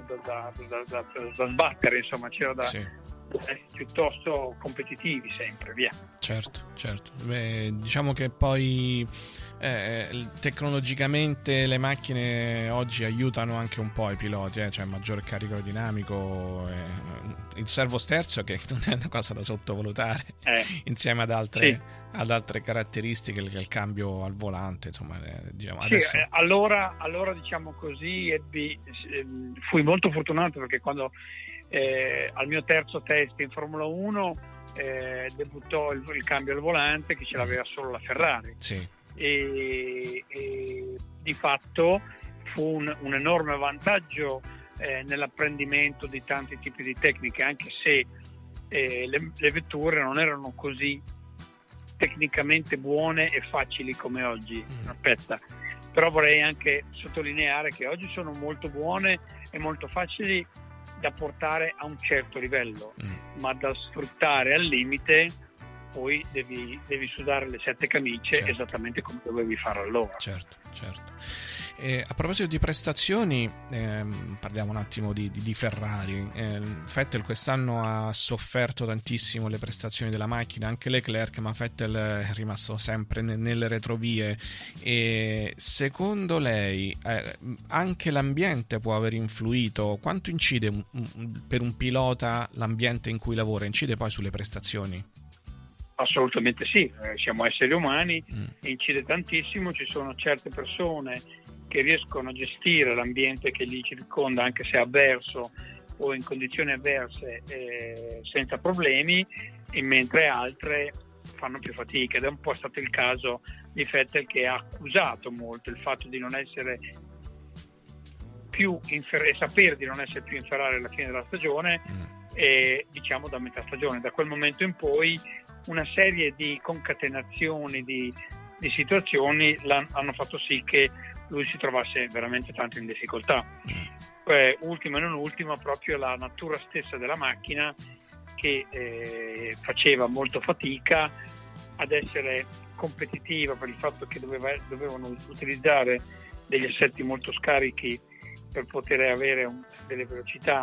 sbattere, insomma, c'era da piuttosto competitivi sempre, via. Certo. Diciamo che poi tecnologicamente le macchine oggi aiutano anche un po' i piloti, cioè maggior carico aerodinamico, il servo sterzo, che non è una cosa da sottovalutare, insieme ad altre caratteriche, il cambio al volante, insomma, diciamo, adesso... allora diciamo così fui molto fortunato perché quando al mio terzo test in Formula 1 debuttò il cambio al volante che ce l'aveva solo la Ferrari, e di fatto fu un enorme vantaggio nell'apprendimento di tanti tipi di tecniche, anche se le vetture non erano così tecnicamente buone e facili come oggi. Però vorrei anche sottolineare che oggi sono molto buone e molto facili da portare a un certo livello, ma da sfruttare al limite poi devi sudare le 7 camicie, certo, esattamente come dovevi fare allora. Certo. A proposito di prestazioni, parliamo un attimo di Ferrari. Vettel quest'anno ha sofferto tantissimo le prestazioni della macchina, anche Leclerc, ma Vettel è rimasto sempre nelle retrovie. E secondo lei anche l'ambiente può aver influito? Quanto incide per un pilota l'ambiente in cui lavora? Incide poi sulle prestazioni? Assolutamente sì, siamo esseri umani, incide tantissimo. Ci sono certe persone che riescono a gestire l'ambiente che li circonda, anche se avverso o in condizioni avverse, senza problemi, e mentre altre fanno più fatica, ed è un po' stato il caso di Vettel, che ha accusato molto il fatto di non essere più sapere di non essere più in Ferrari alla fine della stagione, e diciamo da metà stagione. Da quel momento in poi una serie di concatenazioni di situazioni hanno fatto sì che lui si trovasse veramente tanto in difficoltà. Ultima e non ultima, proprio la natura stessa della macchina, che faceva molto fatica ad essere competitiva, per il fatto che dovevano utilizzare degli assetti molto scarichi per poter avere delle velocità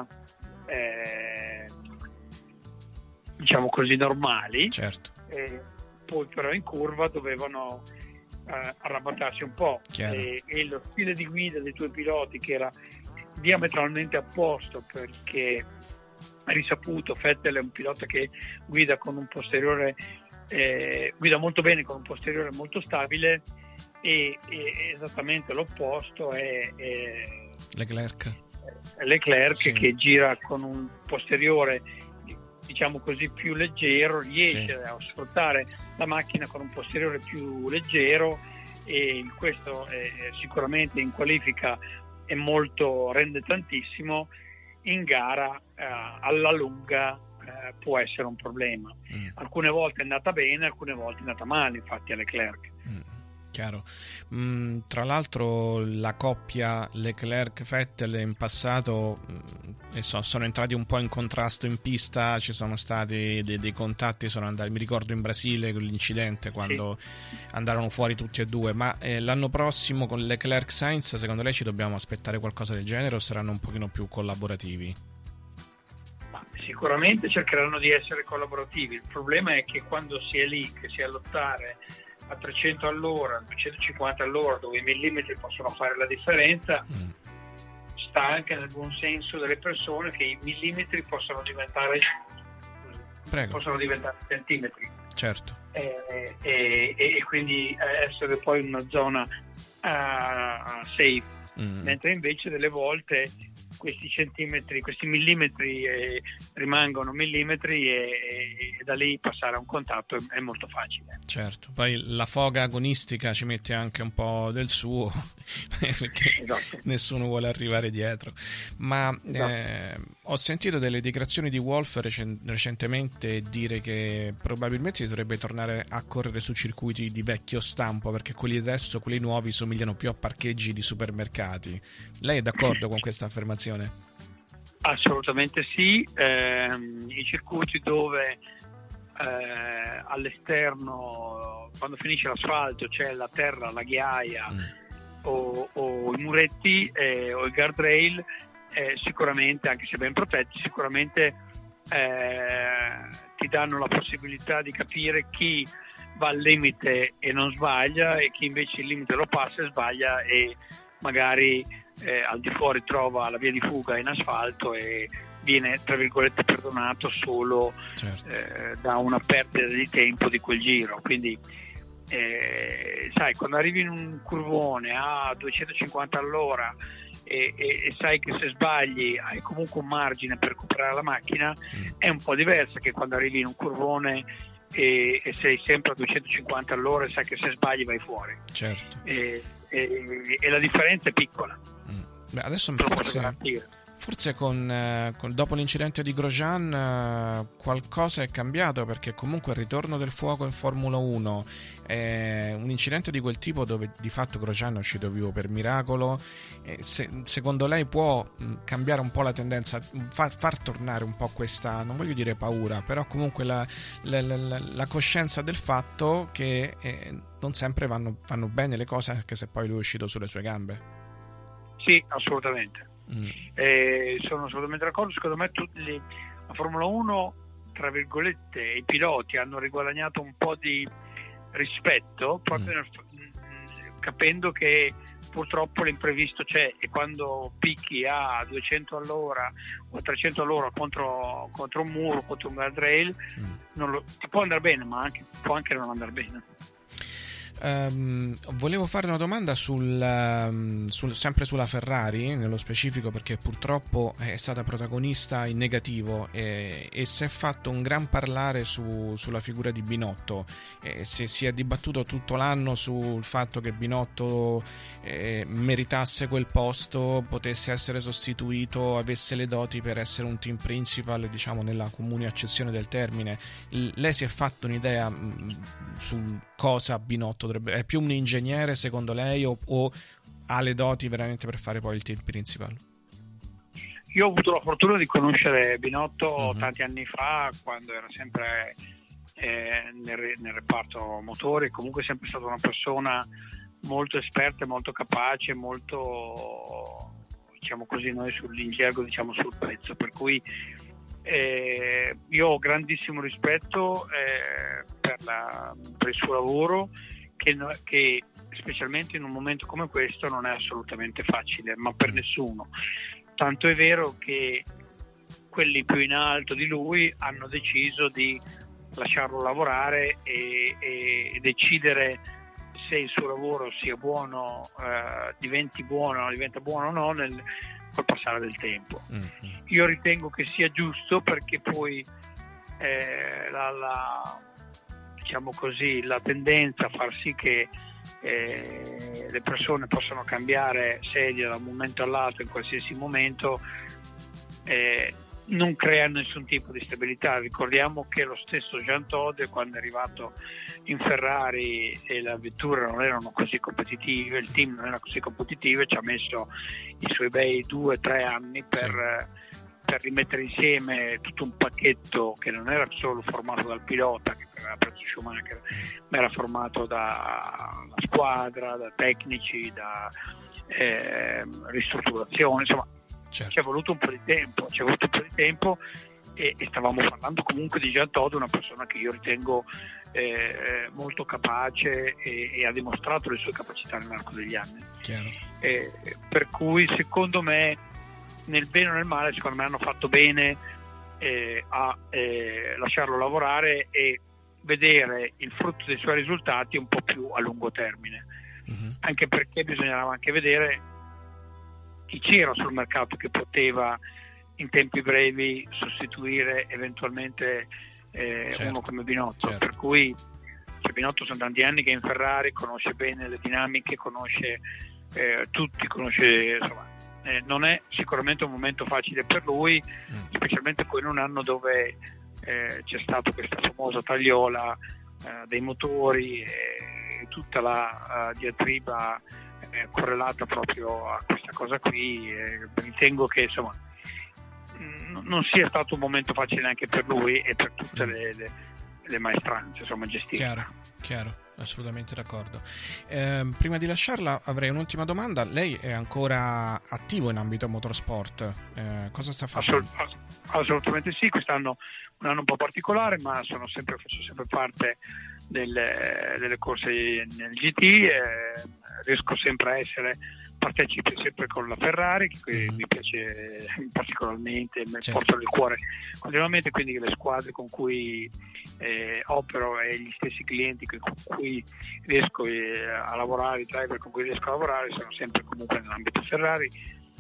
diciamo così normali. Certo. Poi però in curva dovevano arrabattarsi un po', e lo stile di guida dei tuoi piloti, che era diametralmente opposto, perché risaputo Vettel è un pilota che guida con un posteriore guida molto bene con un posteriore molto stabile, e esattamente l'opposto è Leclerc, sì, che gira con un posteriore, diciamo così, più leggero, riesce, sì, a sfruttare la macchina con un posteriore più leggero, e questo sicuramente in qualifica rende tantissimo. In gara alla lunga può essere un problema. Alcune volte è andata bene, alcune volte è andata male, infatti, a Leclerc. Chiaro. Tra l'altro la coppia Leclerc-Vettel in passato sono entrati un po' in contrasto in pista, ci sono stati dei contatti, sono andati, mi ricordo in Brasile con l'incidente quando andarono fuori tutti e due, ma l'anno prossimo con Leclerc-Sainz secondo lei ci dobbiamo aspettare qualcosa del genere, o saranno un pochino più collaborativi? Sicuramente cercheranno di essere collaborativi. Il problema è che quando si è lì, che si è a lottare a 300 all'ora, 250 all'ora, dove i millimetri possono fare la differenza, sta anche nel buon senso delle persone che i millimetri possano diventare centimetri. Certo. E quindi essere poi in una zona safe, mentre invece delle volte questi centimetri, questi millimetri rimangono millimetri, e da lì passare a un contatto è molto facile. Certo, poi la foga agonistica ci mette anche un po' del suo, perché nessuno vuole arrivare dietro. Ma ho sentito delle dichiarazioni di Wolff recentemente dire che probabilmente si dovrebbe tornare a correre su circuiti di vecchio stampo, perché quelli adesso, quelli nuovi, somigliano più a parcheggi di supermercati. Lei è d'accordo con questa affermazione? Assolutamente sì. I circuiti dove all'esterno, quando finisce l'asfalto, c'è la terra, la ghiaia o i muretti o i guardrail, sicuramente, anche se ben protetti, sicuramente ti danno la possibilità di capire chi va al limite e non sbaglia, e chi invece il limite lo passa e sbaglia, e magari al di fuori trova la via di fuga in asfalto e viene, tra virgolette, perdonato solo da una perdita di tempo di quel giro. Quindi sai, quando arrivi in un curvone a 250 all'ora e sai che se sbagli hai comunque un margine per recuperare la macchina, è un po' diverso che quando arrivi in un curvone e sei sempre a 250 all'ora e sai che se sbagli vai fuori. Certo. E la differenza è piccola. Beh, adesso forse dopo l'incidente di Grosjean qualcosa è cambiato, perché comunque il ritorno del fuoco in Formula 1 è un incidente di quel tipo dove di fatto Grosjean è uscito vivo per miracolo. Secondo lei può cambiare un po' la tendenza, far tornare un po' questa, non voglio dire paura, però comunque la coscienza del fatto che non sempre vanno bene le cose, anche se poi lui è uscito sulle sue gambe? Sì, assolutamente. Sono assolutamente d'accordo. Secondo me la Formula 1, tra virgolette, i piloti hanno riguadagnato un po' di rispetto proprio capendo che purtroppo l'imprevisto c'è, e quando picchi a 200 all'ora o 300 all'ora contro un muro, contro un guardrail, ti può andare bene, ma può anche non andare bene. Volevo fare una domanda sempre sulla Ferrari, nello specifico, perché purtroppo è stata protagonista in negativo e si è fatto un gran parlare sulla figura di Binotto. Si è dibattuto tutto l'anno sul fatto che Binotto meritasse quel posto, potesse essere sostituito, avesse le doti per essere un team principal, diciamo nella comune accezione del termine. Lei si è fatto un'idea su cosa Binotto è più un ingegnere secondo lei o ha le doti veramente per fare poi il team principal? Io ho avuto la fortuna di conoscere Binotto tanti anni fa, quando era sempre nel reparto motori. Comunque è sempre stata una persona molto esperta, molto capace, molto, diciamo così, noi in gergo diciamo sul pezzo, per cui io ho grandissimo rispetto per il suo lavoro, che specialmente in un momento come questo non è assolutamente facile, ma per nessuno. Tanto è vero che quelli più in alto di lui hanno deciso di lasciarlo lavorare e decidere se il suo lavoro sia buono, diventa buono o no col passare del tempo. Io ritengo che sia giusto, perché poi diciamo così, la tendenza a far sì che le persone possano cambiare sedia da un momento all'altro in qualsiasi momento non crea nessun tipo di stabilità. Ricordiamo che lo stesso Jean Todt, quando è arrivato in Ferrari e le vetture non erano così competitive, il team non era così competitivo, ci ha messo i suoi bei 2-3 anni per rimettere insieme tutto un pacchetto che non era solo formato dal pilota, che aveva preso Schumacher, ma era formato da squadra, da tecnici, da ristrutturazione, insomma. Certo. Ci è voluto un po' di tempo e stavamo parlando comunque di Jean Todt, una persona che io ritengo molto capace e ha dimostrato le sue capacità nell'arco degli anni. Per cui secondo me, nel bene o nel male, secondo me hanno fatto bene a lasciarlo lavorare e vedere il frutto dei suoi risultati un po' più a lungo termine, anche perché bisognava anche vedere chi c'era sul mercato che poteva in tempi brevi sostituire eventualmente uno come Binotto. Per cui Binotto sono tanti anni che è in Ferrari, conosce bene le dinamiche, conosce tutti, insomma, non è sicuramente un momento facile per lui, specialmente poi in un anno dove c'è stata questa famosa tagliola dei motori e tutta la diatriba correlata proprio a questa cosa qui. Ritengo che insomma non sia stato un momento facile neanche per lui e per tutte le maestranze, insomma, gestite. Chiaro, assolutamente d'accordo. Prima di lasciarla avrei un'ultima domanda. Lei è ancora attivo in ambito motorsport? Cosa sta facendo? Assolutamente sì, quest'anno un anno un po' particolare, ma faccio sempre parte delle corse nel GT, riesco sempre a essere partecipe sempre con la Ferrari, che mi piace particolarmente, mi porta nel cuore continuamente, quindi le squadre con cui opero e gli stessi clienti con cui riesco a lavorare, i driver con cui riesco a lavorare sono sempre comunque nell'ambito Ferrari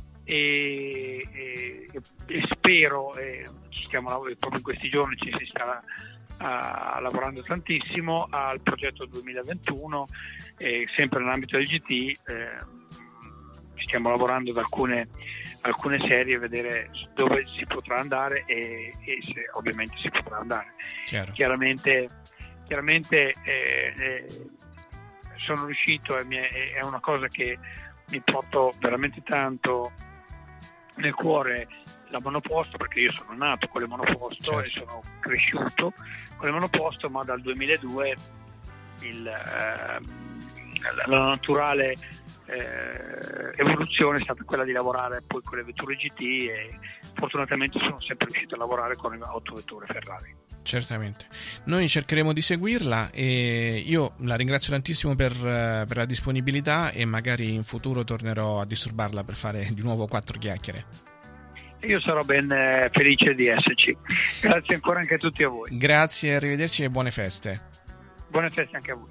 e spero, stiamo proprio in questi giorni ci si sta lavorando tantissimo al progetto 2021, sempre nell'ambito del GT. stiamo lavorando ad alcune serie, vedere dove si potrà andare e se ovviamente si potrà andare. Chiaramente sono riuscito, è una cosa che mi porto veramente tanto nel cuore, la monoposto, perché io sono nato con le monoposto e sono cresciuto con le monoposto, ma dal 2002 la naturale evoluzione è stata quella di lavorare poi con le vetture GT, e fortunatamente sono sempre riuscito a lavorare con le autovetture Ferrari. Certamente, noi cercheremo di seguirla e io la ringrazio tantissimo per la disponibilità, e magari in futuro tornerò a disturbarla per fare di nuovo 4 chiacchiere. Io sarò ben felice di esserci. Grazie ancora anche a tutti a voi. Grazie, arrivederci e buone feste. Buone feste anche a voi.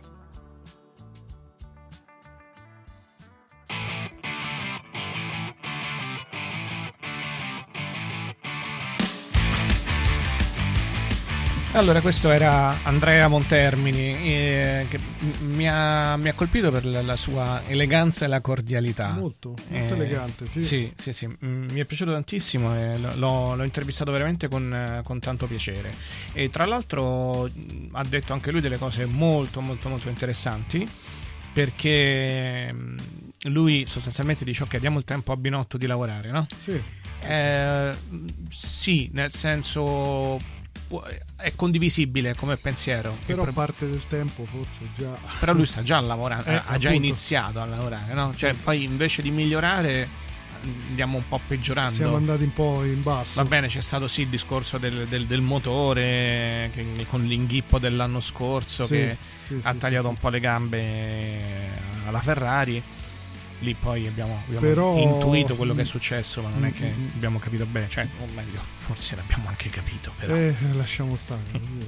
Allora, questo era Andrea Montermini, che mi ha colpito per la sua eleganza e la cordialità. Molto elegante, sì. Sì, mi è piaciuto tantissimo e l'ho intervistato veramente con tanto piacere. E tra l'altro ha detto anche lui delle cose molto molto molto interessanti, perché lui sostanzialmente dice: ok, diamo il tempo a Binotto di lavorare, no? Sì. Sì, nel senso, è condivisibile come pensiero, però parte del tempo forse già. Però lui sta già lavorando, ha già appunto iniziato a lavorare, no? Cioè, poi invece di migliorare andiamo un po' peggiorando. Siamo andati un po' in basso. Va bene, c'è stato sì il discorso del motore con l'inghippo dell'anno scorso, che ha tagliato un po' le gambe alla Ferrari. Lì poi abbiamo intuito quello che è successo, ma non è che abbiamo capito bene, cioè, o meglio, forse l'abbiamo anche capito, però lasciamo stare.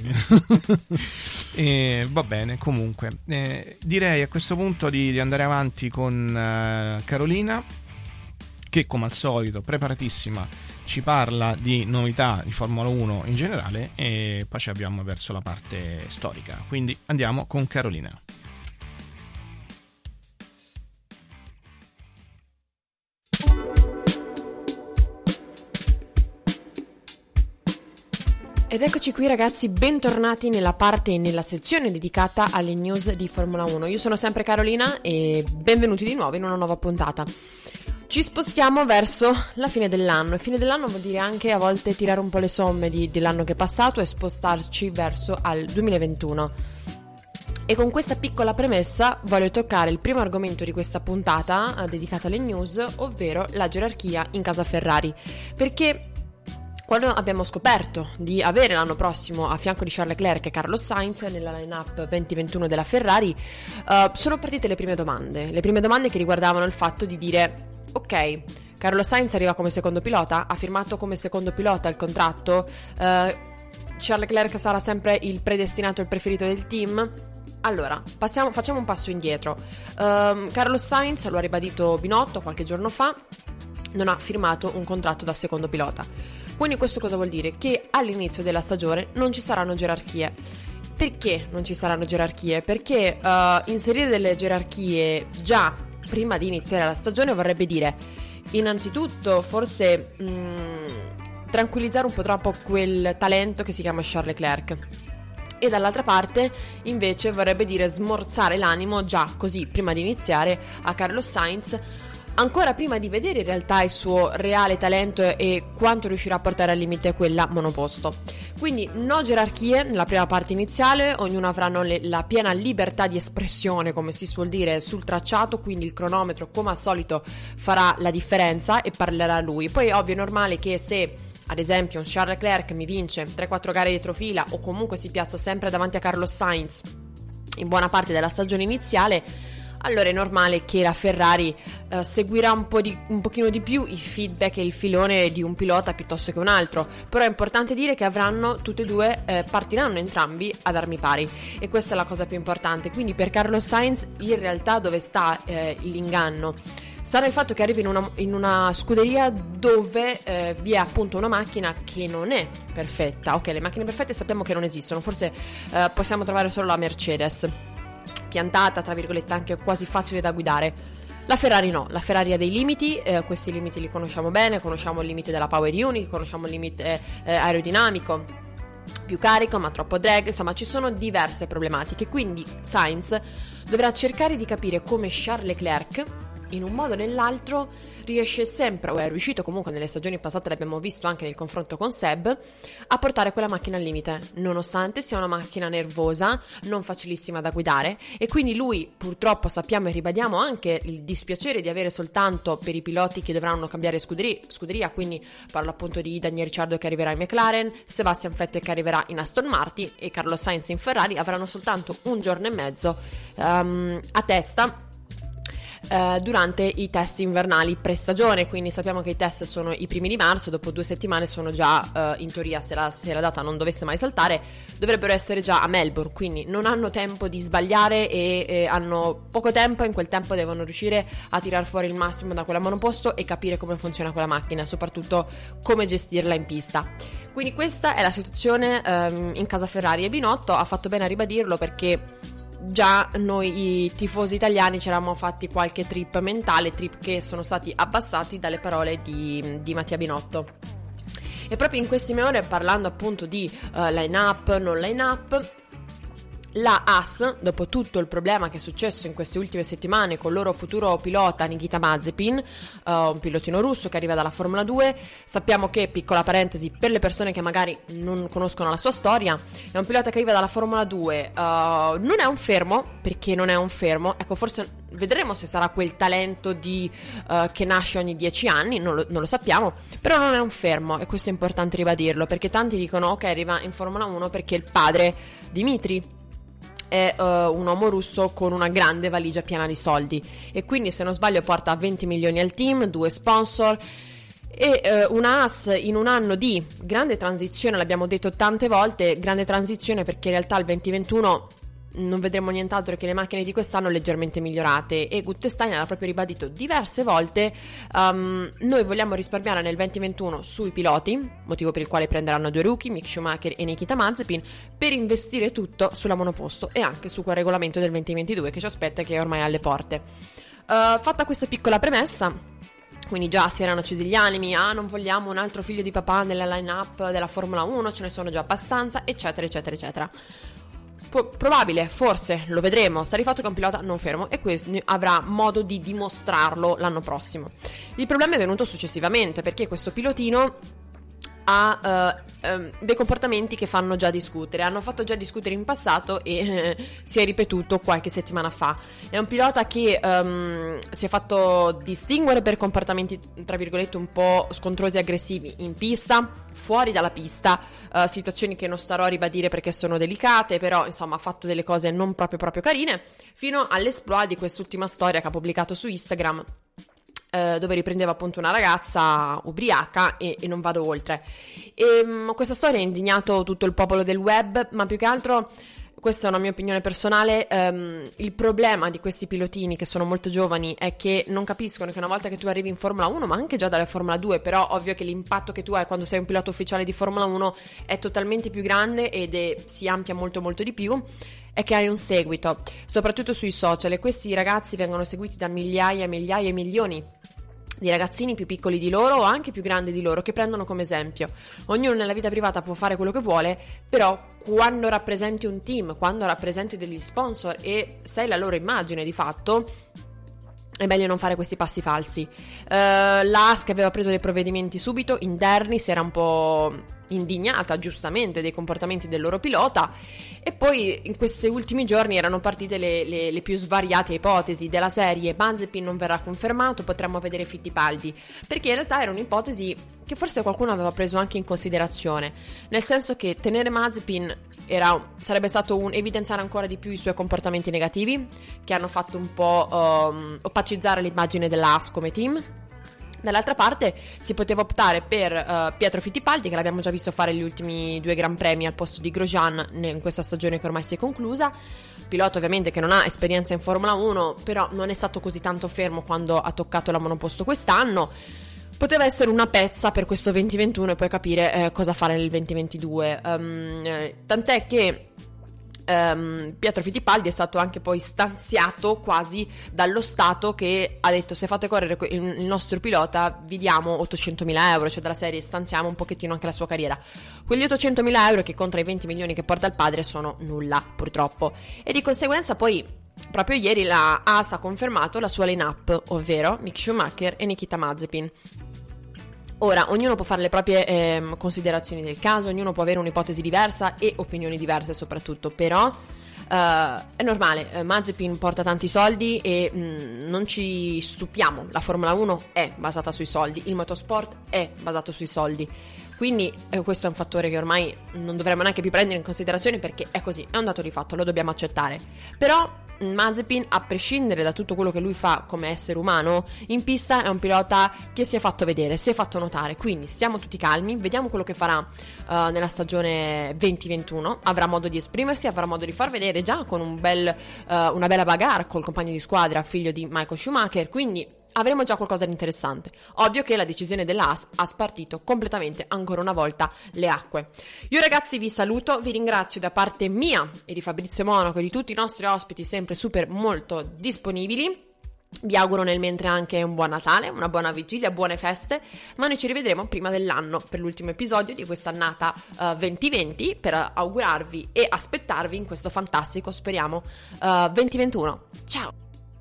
Va bene, comunque direi a questo punto di andare avanti con Carolina, che come al solito preparatissima ci parla di novità di Formula 1 in generale, e poi ci abbiamo verso la parte storica, quindi andiamo con Carolina. Ed eccoci qui ragazzi, bentornati nella parte e nella sezione dedicata alle news di Formula 1. Io sono sempre Carolina e benvenuti di nuovo in una nuova puntata. Ci spostiamo verso la fine dell'anno, e fine dell'anno vuol dire anche a volte tirare un po' le somme dell'anno che è passato e spostarci verso al 2021. E con questa piccola premessa voglio toccare il primo argomento di questa puntata dedicata alle news, ovvero la gerarchia in casa Ferrari, perché quando abbiamo scoperto di avere l'anno prossimo a fianco di Charles Leclerc e Carlos Sainz nella line-up 2021 della Ferrari, sono partite le prime domande che riguardavano il fatto di dire: ok, Carlos Sainz arriva come secondo pilota, ha firmato come secondo pilota il contratto, Charles Leclerc sarà sempre il predestinato, il preferito del team. Allora, facciamo un passo indietro. Carlos Sainz, lo ha ribadito Binotto qualche giorno fa, non ha firmato un contratto da secondo pilota. Quindi questo cosa vuol dire? Che all'inizio della stagione non ci saranno gerarchie. Perché non ci saranno gerarchie? Perché inserire delle gerarchie già prima di iniziare la stagione vorrebbe dire, innanzitutto, forse tranquillizzare un po' troppo quel talento che si chiama Charles Leclerc. E dall'altra parte invece vorrebbe dire smorzare l'animo già così prima di iniziare a Carlos Sainz, ancora prima di vedere in realtà il suo reale talento e quanto riuscirà a portare al limite quella monoposto. Quindi no gerarchie nella prima parte iniziale, ognuno avranno la piena libertà di espressione, come si suol dire, sul tracciato, quindi il cronometro come al solito farà la differenza e parlerà lui. Poi ovvio è normale che se ad esempio un Charles Leclerc mi vince 3-4 gare dietro fila, o comunque si piazza sempre davanti a Carlos Sainz in buona parte della stagione iniziale, allora è normale che la Ferrari seguirà un pochino di più i feedback e il filone di un pilota piuttosto che un altro. Però è importante dire che avranno tutti e due, partiranno entrambi ad armi pari, e questa è la cosa più importante. Quindi per Carlos Sainz in realtà dove sta l'inganno? Sarà il fatto che arrivi in una scuderia dove vi è appunto una macchina che non è perfetta. Ok, le macchine perfette sappiamo che non esistono, forse possiamo trovare solo la Mercedes, piantata tra virgolette, anche quasi facile da guidare. La Ferrari no, la Ferrari ha dei limiti, questi limiti li conosciamo bene, conosciamo il limite della power unit, conosciamo il limite aerodinamico, più carico ma troppo drag, insomma ci sono diverse problematiche, quindi Sainz dovrà cercare di capire come Charles Leclerc, in un modo o nell'altro, riesce sempre, o è riuscito comunque nelle stagioni passate, l'abbiamo visto anche nel confronto con Seb, a portare quella macchina al limite, nonostante sia una macchina nervosa, non facilissima da guidare, e quindi lui purtroppo sappiamo e ribadiamo anche il dispiacere di avere soltanto per i piloti che dovranno cambiare scuderia, quindi parlo appunto di Daniel Ricciardo che arriverà in McLaren, Sebastian Vettel che arriverà in Aston Martin e Carlos Sainz in Ferrari, avranno soltanto un giorno e mezzo a testa durante i test invernali pre-stagione, quindi sappiamo che i test sono i primi di marzo, dopo 2 settimane sono già in teoria, se la data non dovesse mai saltare, dovrebbero essere già a Melbourne, quindi non hanno tempo di sbagliare e hanno poco tempo, e in quel tempo devono riuscire a tirar fuori il massimo da quella monoposto e capire come funziona quella macchina, soprattutto come gestirla in pista. Quindi questa è la situazione in casa Ferrari, e Binotto ha fatto bene a ribadirlo, perché già noi i tifosi italiani ci eravamo fatti qualche trip mentale, trip che sono stati abbassati dalle parole di Mattia Binotto. E proprio in queste ore, parlando appunto di line-up, non line-up, la Haas, dopo tutto il problema che è successo in queste ultime settimane con il loro futuro pilota Nikita Mazepin, un pilotino russo che arriva dalla Formula 2, sappiamo che, piccola parentesi per le persone che magari non conoscono la sua storia, è un pilota che arriva dalla Formula 2, non è un fermo, perché non è un fermo, ecco, forse vedremo se sarà quel talento che nasce ogni 10 anni, non lo sappiamo, però non è un fermo, e questo è importante ribadirlo, perché tanti dicono ok, arriva in Formula 1 perché il padre Dmitry è un uomo russo con una grande valigia piena di soldi, e quindi, se non sbaglio, porta 20 milioni al team, 2 sponsor e una Haas in un anno di grande transizione. L'abbiamo detto tante volte, grande transizione, perché in realtà il 2021 non vedremo nient'altro che le macchine di quest'anno leggermente migliorate, e Guttstein ha proprio ribadito diverse volte noi vogliamo risparmiare nel 2021 sui piloti, motivo per il quale prenderanno 2 rookie, Mick Schumacher e Nikita Mazepin, per investire tutto sulla monoposto e anche su quel regolamento del 2022 che ci aspetta, che è ormai alle porte. Fatta questa piccola premessa, quindi già si erano accesi gli animi, non vogliamo un altro figlio di papà nella line-up della Formula 1, ce ne sono già abbastanza, eccetera eccetera eccetera. Probabile, forse, lo vedremo, sta rifatto che è un pilota non fermo, e questo avrà modo di dimostrarlo l'anno prossimo. Il problema è venuto successivamente, perché questo pilotino ha dei comportamenti che fanno già discutere, hanno fatto già discutere in passato e si è ripetuto qualche settimana fa. È un pilota che si è fatto distinguere per comportamenti tra virgolette un po' scontrosi e aggressivi in pista, fuori dalla pista, situazioni che non starò a ribadire perché sono delicate, però insomma ha fatto delle cose non proprio carine, fino all'esploit di quest'ultima storia che ha pubblicato su Instagram, dove riprendeva appunto una ragazza ubriaca, e non vado oltre. Questa storia ha indignato tutto il popolo del web, ma più che altro, questa è una mia opinione personale, il problema di questi pilotini che sono molto giovani è che non capiscono che una volta che tu arrivi in Formula 1, ma anche già dalla Formula 2, però ovvio che l'impatto che tu hai quando sei un pilota ufficiale di Formula 1 è totalmente più grande ed si amplia molto di più, è che hai un seguito, soprattutto sui social, e questi ragazzi vengono seguiti da migliaia e milioni di ragazzini più piccoli di loro o anche più grandi di loro, che prendono come esempio. Ognuno nella vita privata può fare quello che vuole, però quando rappresenti un team, quando rappresenti degli sponsor e sei la loro immagine di fatto, è meglio non fare questi passi falsi. La Haas, che aveva preso dei provvedimenti subito interni, si era un po' indignata giustamente dei comportamenti del loro pilota, e poi in questi ultimi giorni erano partite le più svariate ipotesi della serie: Mazepin non verrà confermato, potremmo vedere Fittipaldi, perché in realtà era un'ipotesi che forse qualcuno aveva preso anche in considerazione, nel senso che tenere Mazepin sarebbe stato evidenziare ancora di più i suoi comportamenti negativi, che hanno fatto un po' opacizzare l'immagine della Haas come team. Dall'altra parte si poteva optare per Pietro Fittipaldi, che l'abbiamo già visto fare gli ultimi 2 Gran Premi al posto di Grosjean in questa stagione che ormai si è conclusa, pilota ovviamente che non ha esperienza in Formula 1, però non è stato così tanto fermo quando ha toccato la monoposto quest'anno. Poteva essere una pezza per questo 2021 e poi capire cosa fare nel 2022, tant'è che Pietro Fittipaldi è stato anche poi stanziato quasi dallo Stato, che ha detto: se fate correre il nostro pilota vi diamo 800.000 euro, cioè dalla serie stanziamo un pochettino anche la sua carriera. Quegli 800.000 euro che contro i 20 milioni che porta il padre sono nulla, purtroppo, e di conseguenza poi proprio ieri la AS ha confermato la sua line-up, ovvero Mick Schumacher e Nikita Mazepin. Ora, ognuno può fare le proprie considerazioni del caso, ognuno può avere un'ipotesi diversa e opinioni diverse soprattutto, però è normale, Mazepin porta tanti soldi e non ci stupiamo, la Formula 1 è basata sui soldi, il motorsport è basato sui soldi, quindi questo è un fattore che ormai non dovremmo neanche più prendere in considerazione, perché è così, è un dato di fatto, lo dobbiamo accettare. Però Mazepin, a prescindere da tutto quello che lui fa come essere umano, in pista è un pilota che si è fatto vedere, si è fatto notare, quindi stiamo tutti calmi, vediamo quello che farà nella stagione 2021, avrà modo di esprimersi, avrà modo di far vedere già con una bella bagarre col compagno di squadra, figlio di Michael Schumacher, quindi avremo già qualcosa di interessante. Ovvio che la decisione dell'AS ha spartito completamente, ancora una volta, le acque. Io ragazzi vi saluto, vi ringrazio da parte mia e di Fabrizio Monaco e di tutti i nostri ospiti, sempre super molto disponibili. Vi auguro nel mentre anche un buon Natale, una buona vigilia, buone feste, ma noi ci rivedremo prima dell'anno per l'ultimo episodio di quest'annata 2020, per augurarvi e aspettarvi in questo fantastico, speriamo, 2021. Ciao!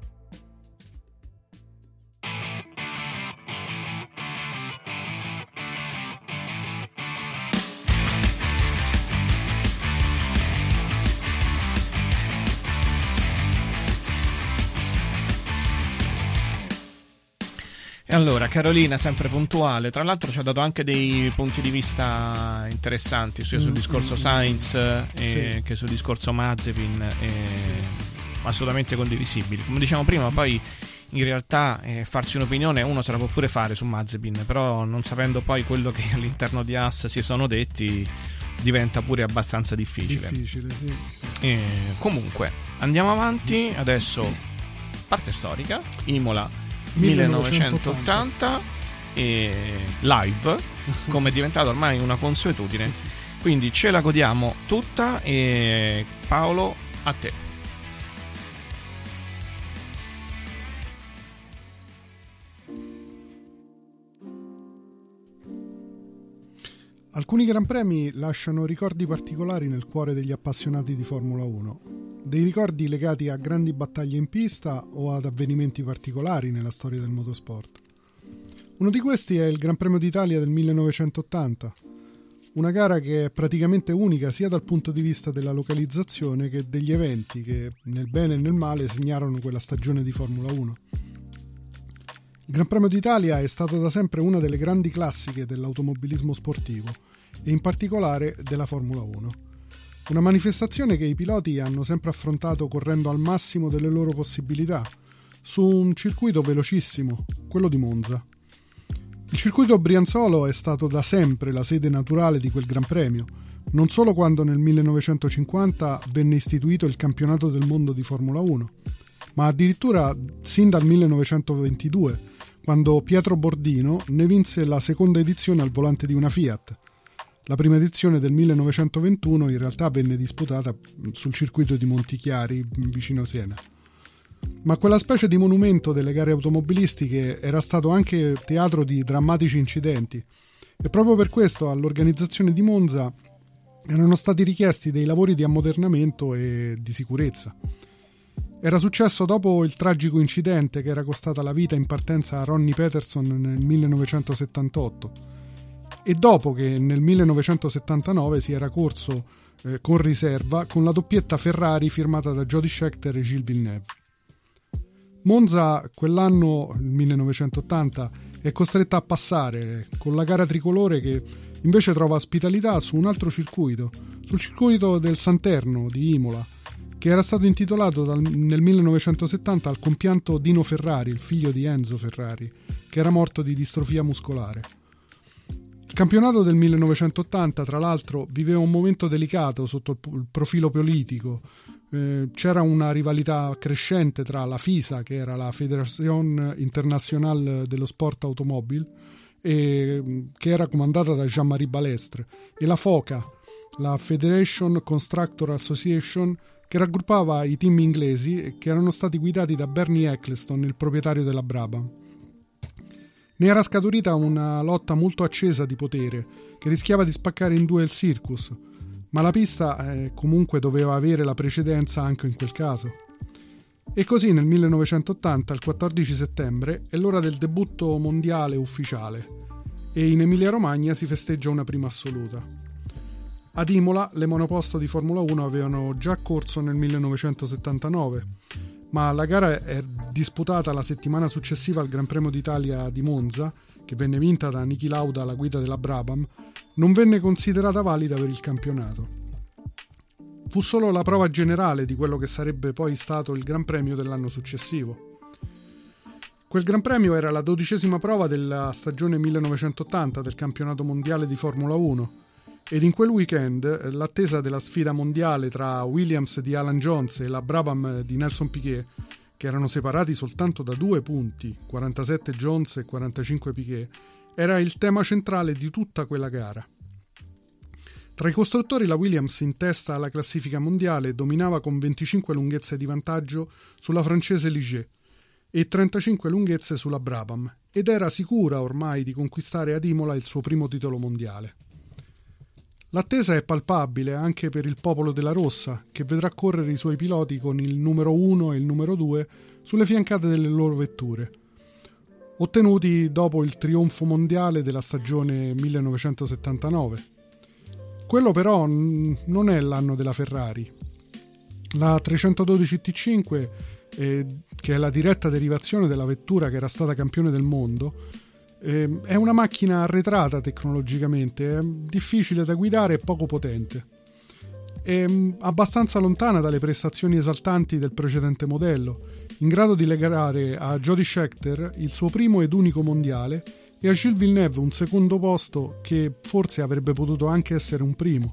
E allora, Carolina, sempre puntuale, tra l'altro ci ha dato anche dei punti di vista interessanti sia sul discorso Sainz sì, che sul discorso Mazepin, assolutamente condivisibili. Come diciamo prima, poi in realtà farsi un'opinione uno se la può pure fare su Mazepin, però non sapendo poi quello che all'interno di AS si sono detti diventa pure abbastanza difficile. Sì. Comunque, andiamo avanti, adesso parte storica, Imola 1980 e live, come è diventato ormai una consuetudine, quindi ce la godiamo tutta. E Paolo, a te. Alcuni Gran Premi lasciano ricordi particolari nel cuore degli appassionati di Formula 1. Dei ricordi legati a grandi battaglie in pista o ad avvenimenti particolari nella storia del motorsport. Uno di questi è il Gran Premio d'Italia del 1980, una gara che è praticamente unica sia dal punto di vista della localizzazione che degli eventi che nel bene e nel male segnarono quella stagione di Formula 1. Il Gran Premio d'Italia è stato da sempre una delle grandi classiche dell'automobilismo sportivo e in particolare della Formula 1. Una manifestazione che i piloti hanno sempre affrontato correndo al massimo delle loro possibilità, su un circuito velocissimo, quello di Monza. Il circuito brianzolo è stato da sempre la sede naturale di quel Gran Premio, non solo quando nel 1950 venne istituito il campionato del mondo di Formula 1, ma addirittura sin dal 1922, quando Pietro Bordino ne vinse la seconda edizione al volante di una Fiat. La prima edizione del 1921 in realtà venne disputata sul circuito di Montichiari, vicino Siena. Ma quella specie di monumento delle gare automobilistiche era stato anche teatro di drammatici incidenti e proprio per questo all'organizzazione di Monza erano stati richiesti dei lavori di ammodernamento e di sicurezza. Era successo dopo il tragico incidente che era costata la vita in partenza a Ronnie Peterson nel 1978 e dopo che nel 1979 si era corso con riserva con la doppietta Ferrari firmata da Jody Scheckter e Gilles Villeneuve. Monza quell'anno, il 1980, è costretta a passare con la gara tricolore che invece trova ospitalità su un altro circuito, sul circuito del Santerno di Imola, che era stato intitolato nel 1970 al compianto Dino Ferrari, il figlio di Enzo Ferrari, che era morto di distrofia muscolare. Il campionato del 1980, tra l'altro, viveva un momento delicato sotto il profilo politico. C'era una rivalità crescente tra la FISA, che era la Fédération Internationale dello Sport Automobile, che era comandata da Jean-Marie Balestre, e la FOCA, la Federation Constructor Association, che raggruppava i team inglesi e che erano stati guidati da Bernie Eccleston, il proprietario della Brabham. Ne era scaturita una lotta molto accesa di potere, che rischiava di spaccare in due il circus, ma la pista comunque doveva avere la precedenza anche in quel caso. E così nel 1980, il 14 settembre, è l'ora del debutto mondiale ufficiale e in Emilia-Romagna si festeggia una prima assoluta. Ad Imola le monoposto di Formula 1 avevano già corso nel 1979, ma la gara è disputata la settimana successiva al Gran Premio d'Italia di Monza, che venne vinta da Niki Lauda alla guida della Brabham, non venne considerata valida per il campionato. Fu solo la prova generale di quello che sarebbe poi stato il Gran Premio dell'anno successivo. Quel Gran Premio era la 12ª prova della stagione 1980 del campionato mondiale di Formula 1 ed in quel weekend l'attesa della sfida mondiale tra Williams di Alan Jones e la Brabham di Nelson Piquet, che erano separati soltanto da 2 punti, 47 Jones e 45 Piquet, era il tema centrale di tutta quella gara. Tra i costruttori la Williams, in testa alla classifica mondiale, dominava con 25 lunghezze di vantaggio sulla francese Ligier e 35 lunghezze sulla Brabham, ed era sicura ormai di conquistare ad Imola il suo primo titolo mondiale. L'attesa è palpabile anche per il popolo della Rossa, che vedrà correre i suoi piloti con il numero 1 e il numero 2 sulle fiancate delle loro vetture, ottenuti dopo il trionfo mondiale della stagione 1979. Quello però non è l'anno della Ferrari. La 312 T5, che è la diretta derivazione della vettura che era stata campione del mondo, è una macchina arretrata tecnologicamente, è difficile da guidare e poco potente. È abbastanza lontana dalle prestazioni esaltanti del precedente modello, in grado di legare a Jody Scheckter il suo primo ed unico mondiale e a Gilles Villeneuve un secondo posto che forse avrebbe potuto anche essere un primo.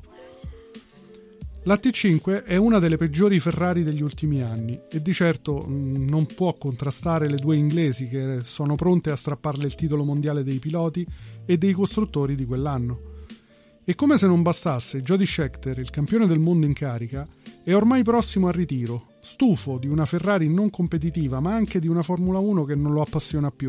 La T5 è una delle peggiori Ferrari degli ultimi anni e di certo non può contrastare le due inglesi che sono pronte a strapparle il titolo mondiale dei piloti e dei costruttori di quell'anno. E come se non bastasse, Jody Scheckter, il campione del mondo in carica, è ormai prossimo al ritiro, stufo di una Ferrari non competitiva ma anche di una Formula 1 che non lo appassiona più.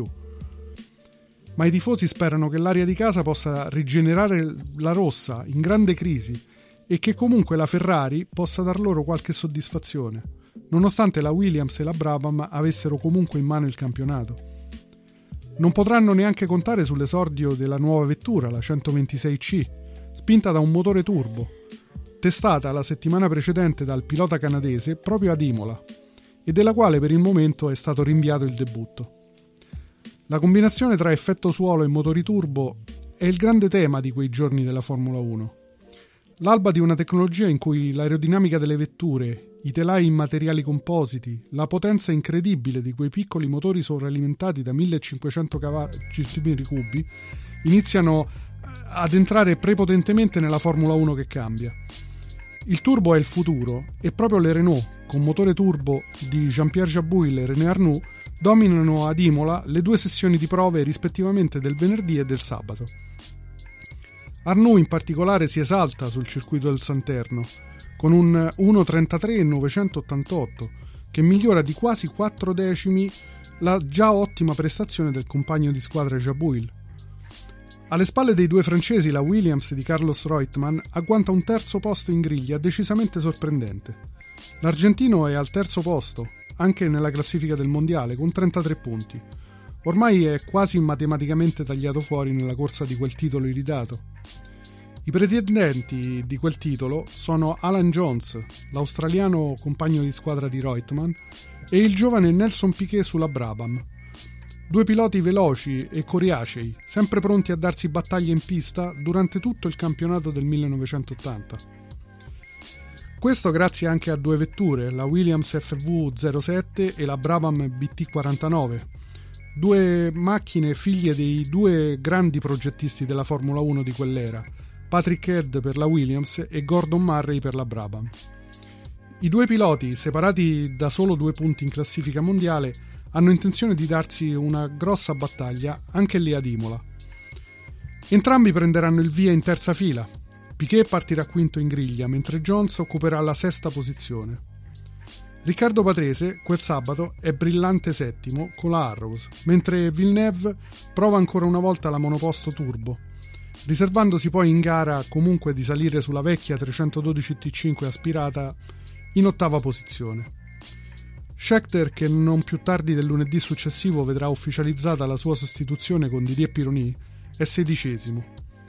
Ma i tifosi sperano che l'area di casa possa rigenerare la rossa in grande crisi e che comunque la Ferrari possa dar loro qualche soddisfazione, nonostante la Williams e la Brabham avessero comunque in mano il campionato. Non potranno neanche contare sull'esordio della nuova vettura, la 126C, spinta da un motore turbo, testata la settimana precedente dal pilota canadese proprio ad Imola, e della quale per il momento è stato rinviato il debutto. La combinazione tra effetto suolo e motori turbo è il grande tema di quei giorni della Formula 1. L'alba di una tecnologia in cui l'aerodinamica delle vetture, i telai in materiali compositi, la potenza incredibile di quei piccoli motori sovralimentati da 1500 cm3 iniziano ad entrare prepotentemente nella Formula 1 che cambia. Il turbo è il futuro e proprio le Renault, con motore turbo di Jean-Pierre Jabouille e René Arnoux, dominano ad Imola le 2 sessioni di prove rispettivamente del venerdì e del sabato. Arnoux in particolare si esalta sul circuito del Santerno con un 1.33.988 che migliora di quasi 4 decimi la già ottima prestazione del compagno di squadra Jabouille. Alle spalle dei 2 francesi la Williams di Carlos Reutemann agguanta un terzo posto in griglia decisamente sorprendente. L'argentino è al terzo posto anche nella classifica del mondiale con 33 punti. Ormai è quasi matematicamente tagliato fuori nella corsa di quel titolo iridato. I pretendenti di quel titolo sono Alan Jones, l'australiano compagno di squadra di Reutemann, e il giovane Nelson Piquet sulla Brabham. 2 piloti veloci e coriacei, sempre pronti a darsi battaglia in pista durante tutto il campionato del 1980. Questo grazie anche a 2 vetture, la Williams FV07 e la Brabham BT49, 2 macchine figlie dei 2 grandi progettisti della Formula 1 di quell'era, Patrick Head per la Williams e Gordon Murray per la Brabham. I 2 piloti, separati da solo 2 punti in classifica mondiale, hanno intenzione di darsi una grossa battaglia anche lì ad Imola. Entrambi prenderanno il via in terza fila, Piquet partirà quinto in griglia, mentre Jones occuperà la sesta posizione. Riccardo Patrese quel sabato è brillante settimo con la Arrows, mentre Villeneuve prova ancora una volta la monoposto turbo, riservandosi poi in gara comunque di salire sulla vecchia 312 T5 aspirata in ottava posizione. Scheckter, che non più tardi del lunedì successivo vedrà ufficializzata la sua sostituzione con Didier Pironi, è sedicesimo.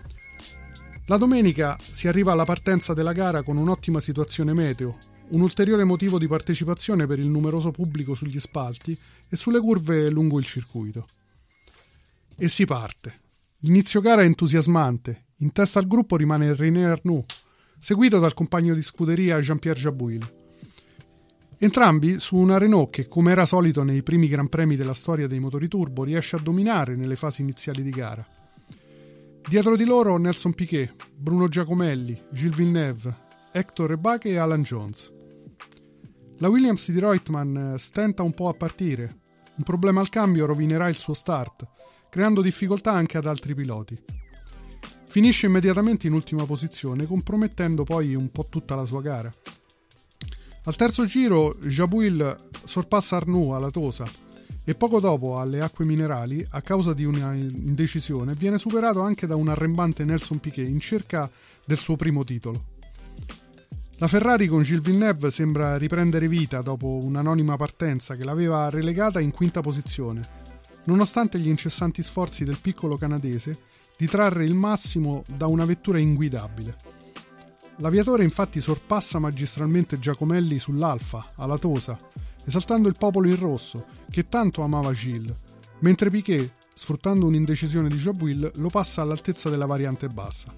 La domenica si arriva alla partenza della gara con un'ottima situazione meteo, un ulteriore motivo di partecipazione per il numeroso pubblico sugli spalti e sulle curve lungo il circuito. E si parte. L'inizio gara è entusiasmante, in testa al gruppo rimane René Arnoux, seguito dal compagno di scuderia Jean-Pierre Jabouille. Entrambi su una Renault che, come era solito nei primi Gran Premi della storia dei motori turbo, riesce a dominare nelle fasi iniziali di gara. Dietro di loro Nelson Piquet, Bruno Giacomelli, Gilles Villeneuve, Hector Rebaque e Alan Jones. La Williams di Reutemann stenta un po' a partire. Un problema al cambio rovinerà il suo start, creando difficoltà anche ad altri piloti. Finisce immediatamente in ultima posizione, compromettendo poi un po' tutta la sua gara. Al terzo giro Jabouille sorpassa Arnoux alla Tosa e poco dopo alle acque minerali, a causa di una indecisione, viene superato anche da un arrembante Nelson Piquet in cerca del suo primo titolo. La Ferrari con Gilles Villeneuve sembra riprendere vita dopo un'anonima partenza che l'aveva relegata in quinta posizione, nonostante gli incessanti sforzi del piccolo canadese di trarre il massimo da una vettura inguidabile. L'aviatore infatti sorpassa magistralmente Giacomelli sull'Alfa, alla Tosa, esaltando il popolo in rosso, che tanto amava Gilles, mentre Piquet, sfruttando un'indecisione di Jabouille, lo passa all'altezza della variante bassa.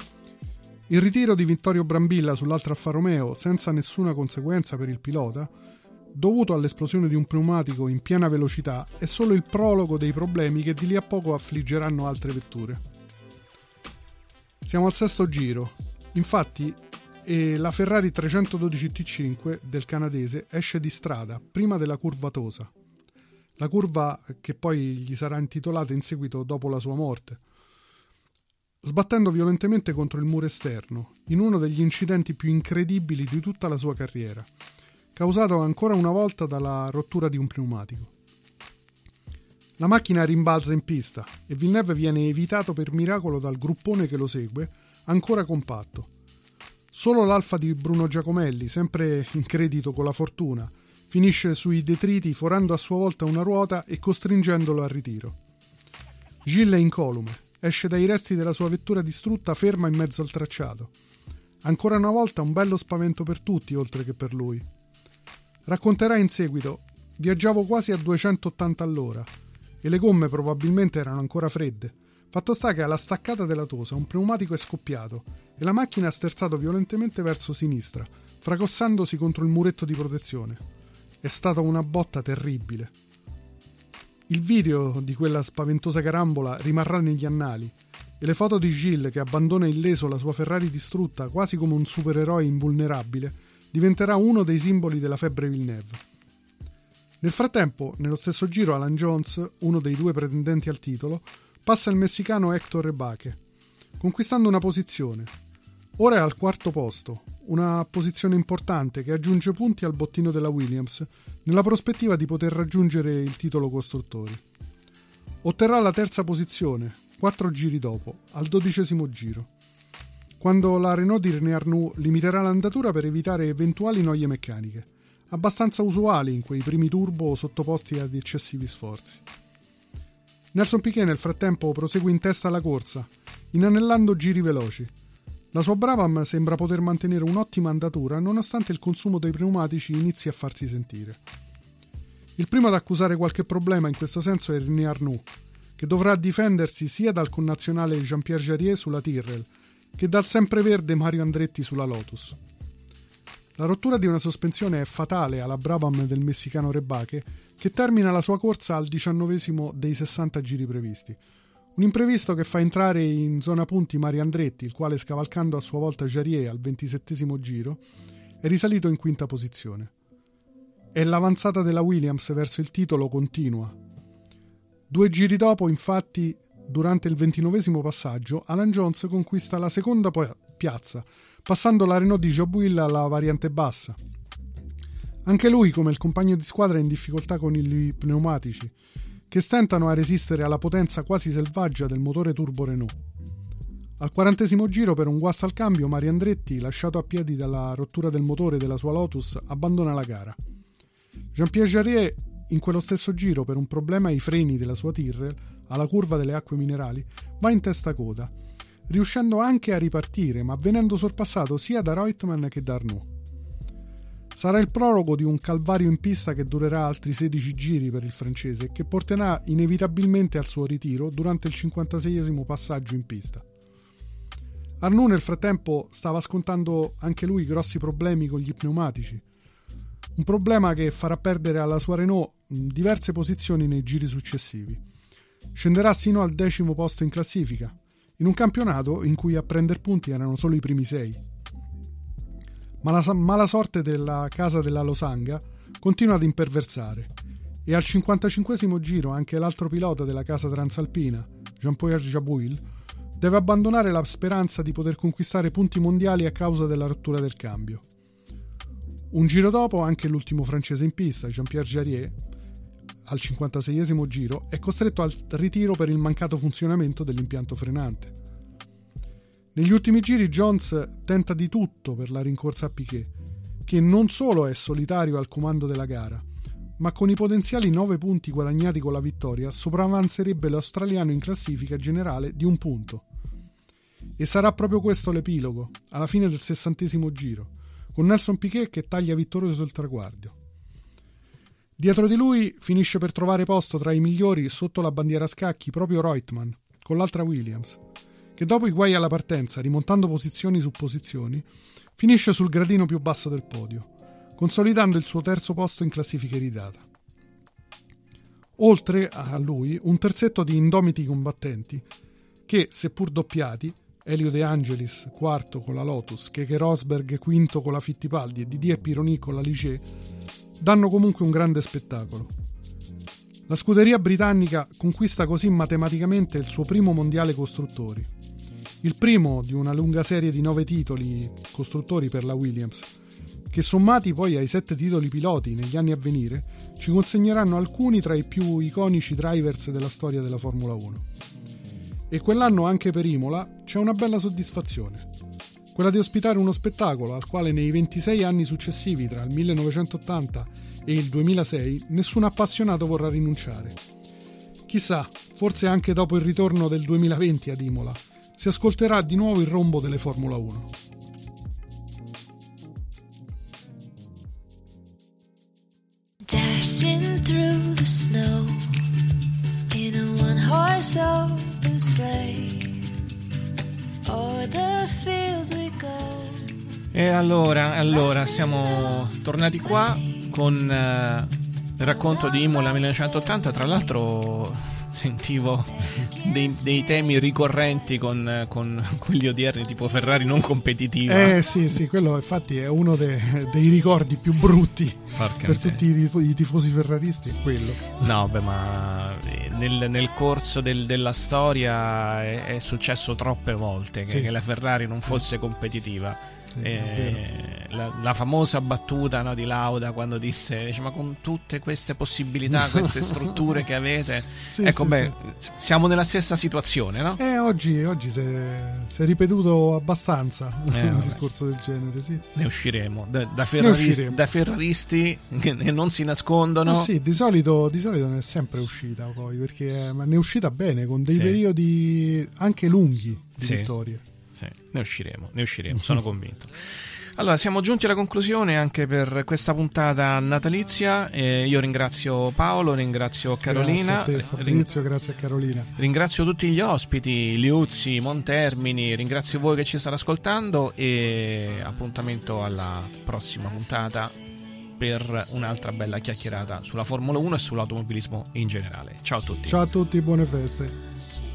Il ritiro di Vittorio Brambilla sull'altra Alfa Romeo, senza nessuna conseguenza per il pilota, dovuto all'esplosione di un pneumatico in piena velocità, è solo il prologo dei problemi che di lì a poco affliggeranno altre vetture. Siamo al sesto giro. Infatti, la Ferrari 312 T5 del canadese esce di strada prima della curva Tosa, la curva che poi gli sarà intitolata in seguito dopo la sua morte, sbattendo violentemente contro il muro esterno, in uno degli incidenti più incredibili di tutta la sua carriera, causato ancora una volta dalla rottura di un pneumatico. La macchina rimbalza in pista e Villeneuve viene evitato per miracolo dal gruppone che lo segue, ancora compatto. Solo l'Alfa di Bruno Giacomelli, sempre in credito con la fortuna, finisce sui detriti forando a sua volta una ruota e costringendolo al ritiro. Gilles è incolume, esce dai resti della sua vettura distrutta ferma in mezzo al tracciato. Ancora una volta un bello spavento per tutti, oltre che per lui. Racconterà in seguito: viaggiavo quasi a 280 all'ora e le gomme probabilmente erano ancora fredde. Fatto sta che alla staccata della Tosa un pneumatico è scoppiato e la macchina ha sterzato violentemente verso sinistra, fracossandosi contro il muretto di protezione. È stata una botta terribile. Il video di quella spaventosa carambola rimarrà negli annali e le foto di Gilles che abbandona illeso la sua Ferrari distrutta quasi come un supereroe invulnerabile diventerà uno dei simboli della febbre Villeneuve. Nel frattempo, nello stesso giro, Alan Jones, uno dei due pretendenti al titolo, passa il messicano Hector Rebaque, conquistando una posizione. Ora è al quarto posto, una posizione importante che aggiunge punti al bottino della Williams nella prospettiva di poter raggiungere il titolo costruttori. Otterrà la terza posizione, 4 giri dopo, al 12° giro, quando la Renault di René Arnoux limiterà l'andatura per evitare eventuali noie meccaniche, abbastanza usuali in quei primi turbo sottoposti ad eccessivi sforzi. Nelson Piquet nel frattempo prosegue in testa alla corsa, inanellando giri veloci. La sua Brabham sembra poter mantenere un'ottima andatura nonostante il consumo dei pneumatici inizi a farsi sentire. Il primo ad accusare qualche problema in questo senso è René Arnoux, che dovrà difendersi sia dal connazionale Jean-Pierre Jarier sulla Tyrrell che dal sempreverde Mario Andretti sulla Lotus. La rottura di una sospensione è fatale alla Brabham del messicano Rebaque, che termina la sua corsa al 19° dei 60 giri previsti. Un imprevisto che fa entrare in zona punti Mario Andretti, il quale, scavalcando a sua volta Jarier al 27° giro, è risalito in quinta posizione. E l'avanzata della Williams verso il titolo continua. 2 giri dopo, infatti, durante il 29° passaggio, Alan Jones conquista la seconda piazza, passando la Renault di Jobouil alla variante bassa. Anche lui, come il compagno di squadra, è in difficoltà con i pneumatici, che stentano a resistere alla potenza quasi selvaggia del motore turbo Renault. Al 40° giro, per un guasto al cambio, Mario Andretti, lasciato a piedi dalla rottura del motore della sua Lotus, abbandona la gara. Jean-Pierre Jarier, in quello stesso giro, per un problema ai freni della sua Tyrrell, alla curva delle acque minerali, va in testa coda, riuscendo anche a ripartire, ma venendo sorpassato sia da Reutemann che da Arnoux. Sarà il prologo di un calvario in pista che durerà altri 16 giri per il francese e che porterà inevitabilmente al suo ritiro durante il 56° passaggio in pista. Arnoux nel frattempo stava scontando anche lui grossi problemi con gli pneumatici, un problema che farà perdere alla sua Renault diverse posizioni nei giri successivi. Scenderà sino al 10° posto in classifica, in un campionato in cui a prendere punti erano solo i primi 6. Ma la mala sorte della casa della Losanga continua ad imperversare e al 55° giro anche l'altro pilota della casa transalpina, Jean-Pierre Jabouille, deve abbandonare la speranza di poter conquistare punti mondiali a causa della rottura del cambio. Un giro dopo anche l'ultimo francese in pista, Jean-Pierre Jarier, al 56° giro, è costretto al ritiro per il mancato funzionamento dell'impianto frenante. Negli ultimi giri Jones tenta di tutto per la rincorsa a Piquet, che non solo è solitario al comando della gara, ma con i potenziali 9 punti guadagnati con la vittoria sopravanzerebbe l'australiano in classifica generale di 1 punto. E sarà proprio questo l'epilogo, alla fine del 60° giro, con Nelson Piquet che taglia vittorioso il traguardo. Dietro di lui finisce per trovare posto tra i migliori sotto la bandiera a scacchi proprio Reutemann, con l'altra Williams, che dopo i guai alla partenza, rimontando posizioni su posizioni, finisce sul gradino più basso del podio, consolidando il suo 3° posto in classifica iridata. Oltre a lui un terzetto di indomiti combattenti che, seppur doppiati, Elio De Angelis, 4° con la Lotus, Keke Rosberg, 5° con la Fittipaldi e Didier Pironi con la Ligier, danno comunque un grande spettacolo. La scuderia britannica conquista così matematicamente il suo primo mondiale costruttori, il primo di una lunga serie di 9 titoli costruttori per la Williams, che sommati poi ai 7 titoli piloti negli anni a venire ci consegneranno alcuni tra i più iconici drivers della storia della Formula 1. E quell'anno anche per Imola c'è una bella soddisfazione, quella di ospitare uno spettacolo al quale nei 26 anni successivi tra il 1980 e il 2006 nessun appassionato vorrà rinunciare. Chissà, forse anche dopo il ritorno del 2020 ad Imola si ascolterà di nuovo il rombo delle Formula 1. Dashing through the snow in a one-horse open sleigh, o'er the fields we go. E allora siamo tornati qua con il racconto di Imola 1980. Tra l'altro sentivo dei temi ricorrenti con quelli odierni, tipo Ferrari non competitiva. Sì, quello infatti è uno dei ricordi più brutti per tutti i tifosi ferraristi, è quello. No, beh, ma nel corso della storia è successo troppe volte che la Ferrari non fosse competitiva. La famosa battuta, no, di Lauda quando dice ma con tutte queste possibilità, queste strutture che avete, siamo nella stessa situazione, no? Oggi si è ripetuto abbastanza un discorso del genere, sì. Ne usciremo da ferraristi che non si nascondono. Sì, di solito ne è sempre uscita poi, perché ne è uscita bene con dei periodi anche lunghi di vittorie. Sì, ne usciremo, sono convinto. Allora, siamo giunti alla conclusione anche per questa puntata natalizia. Io ringrazio Paolo, ringrazio Carolina. Grazie a te, Fabrizio, grazie a Carolina. Ringrazio tutti gli ospiti, Liuzzi, Montermini, ringrazio voi che ci state ascoltando e appuntamento alla prossima puntata per un'altra bella chiacchierata sulla Formula 1 e sull'automobilismo in generale. Ciao a tutti. Ciao a tutti, buone feste.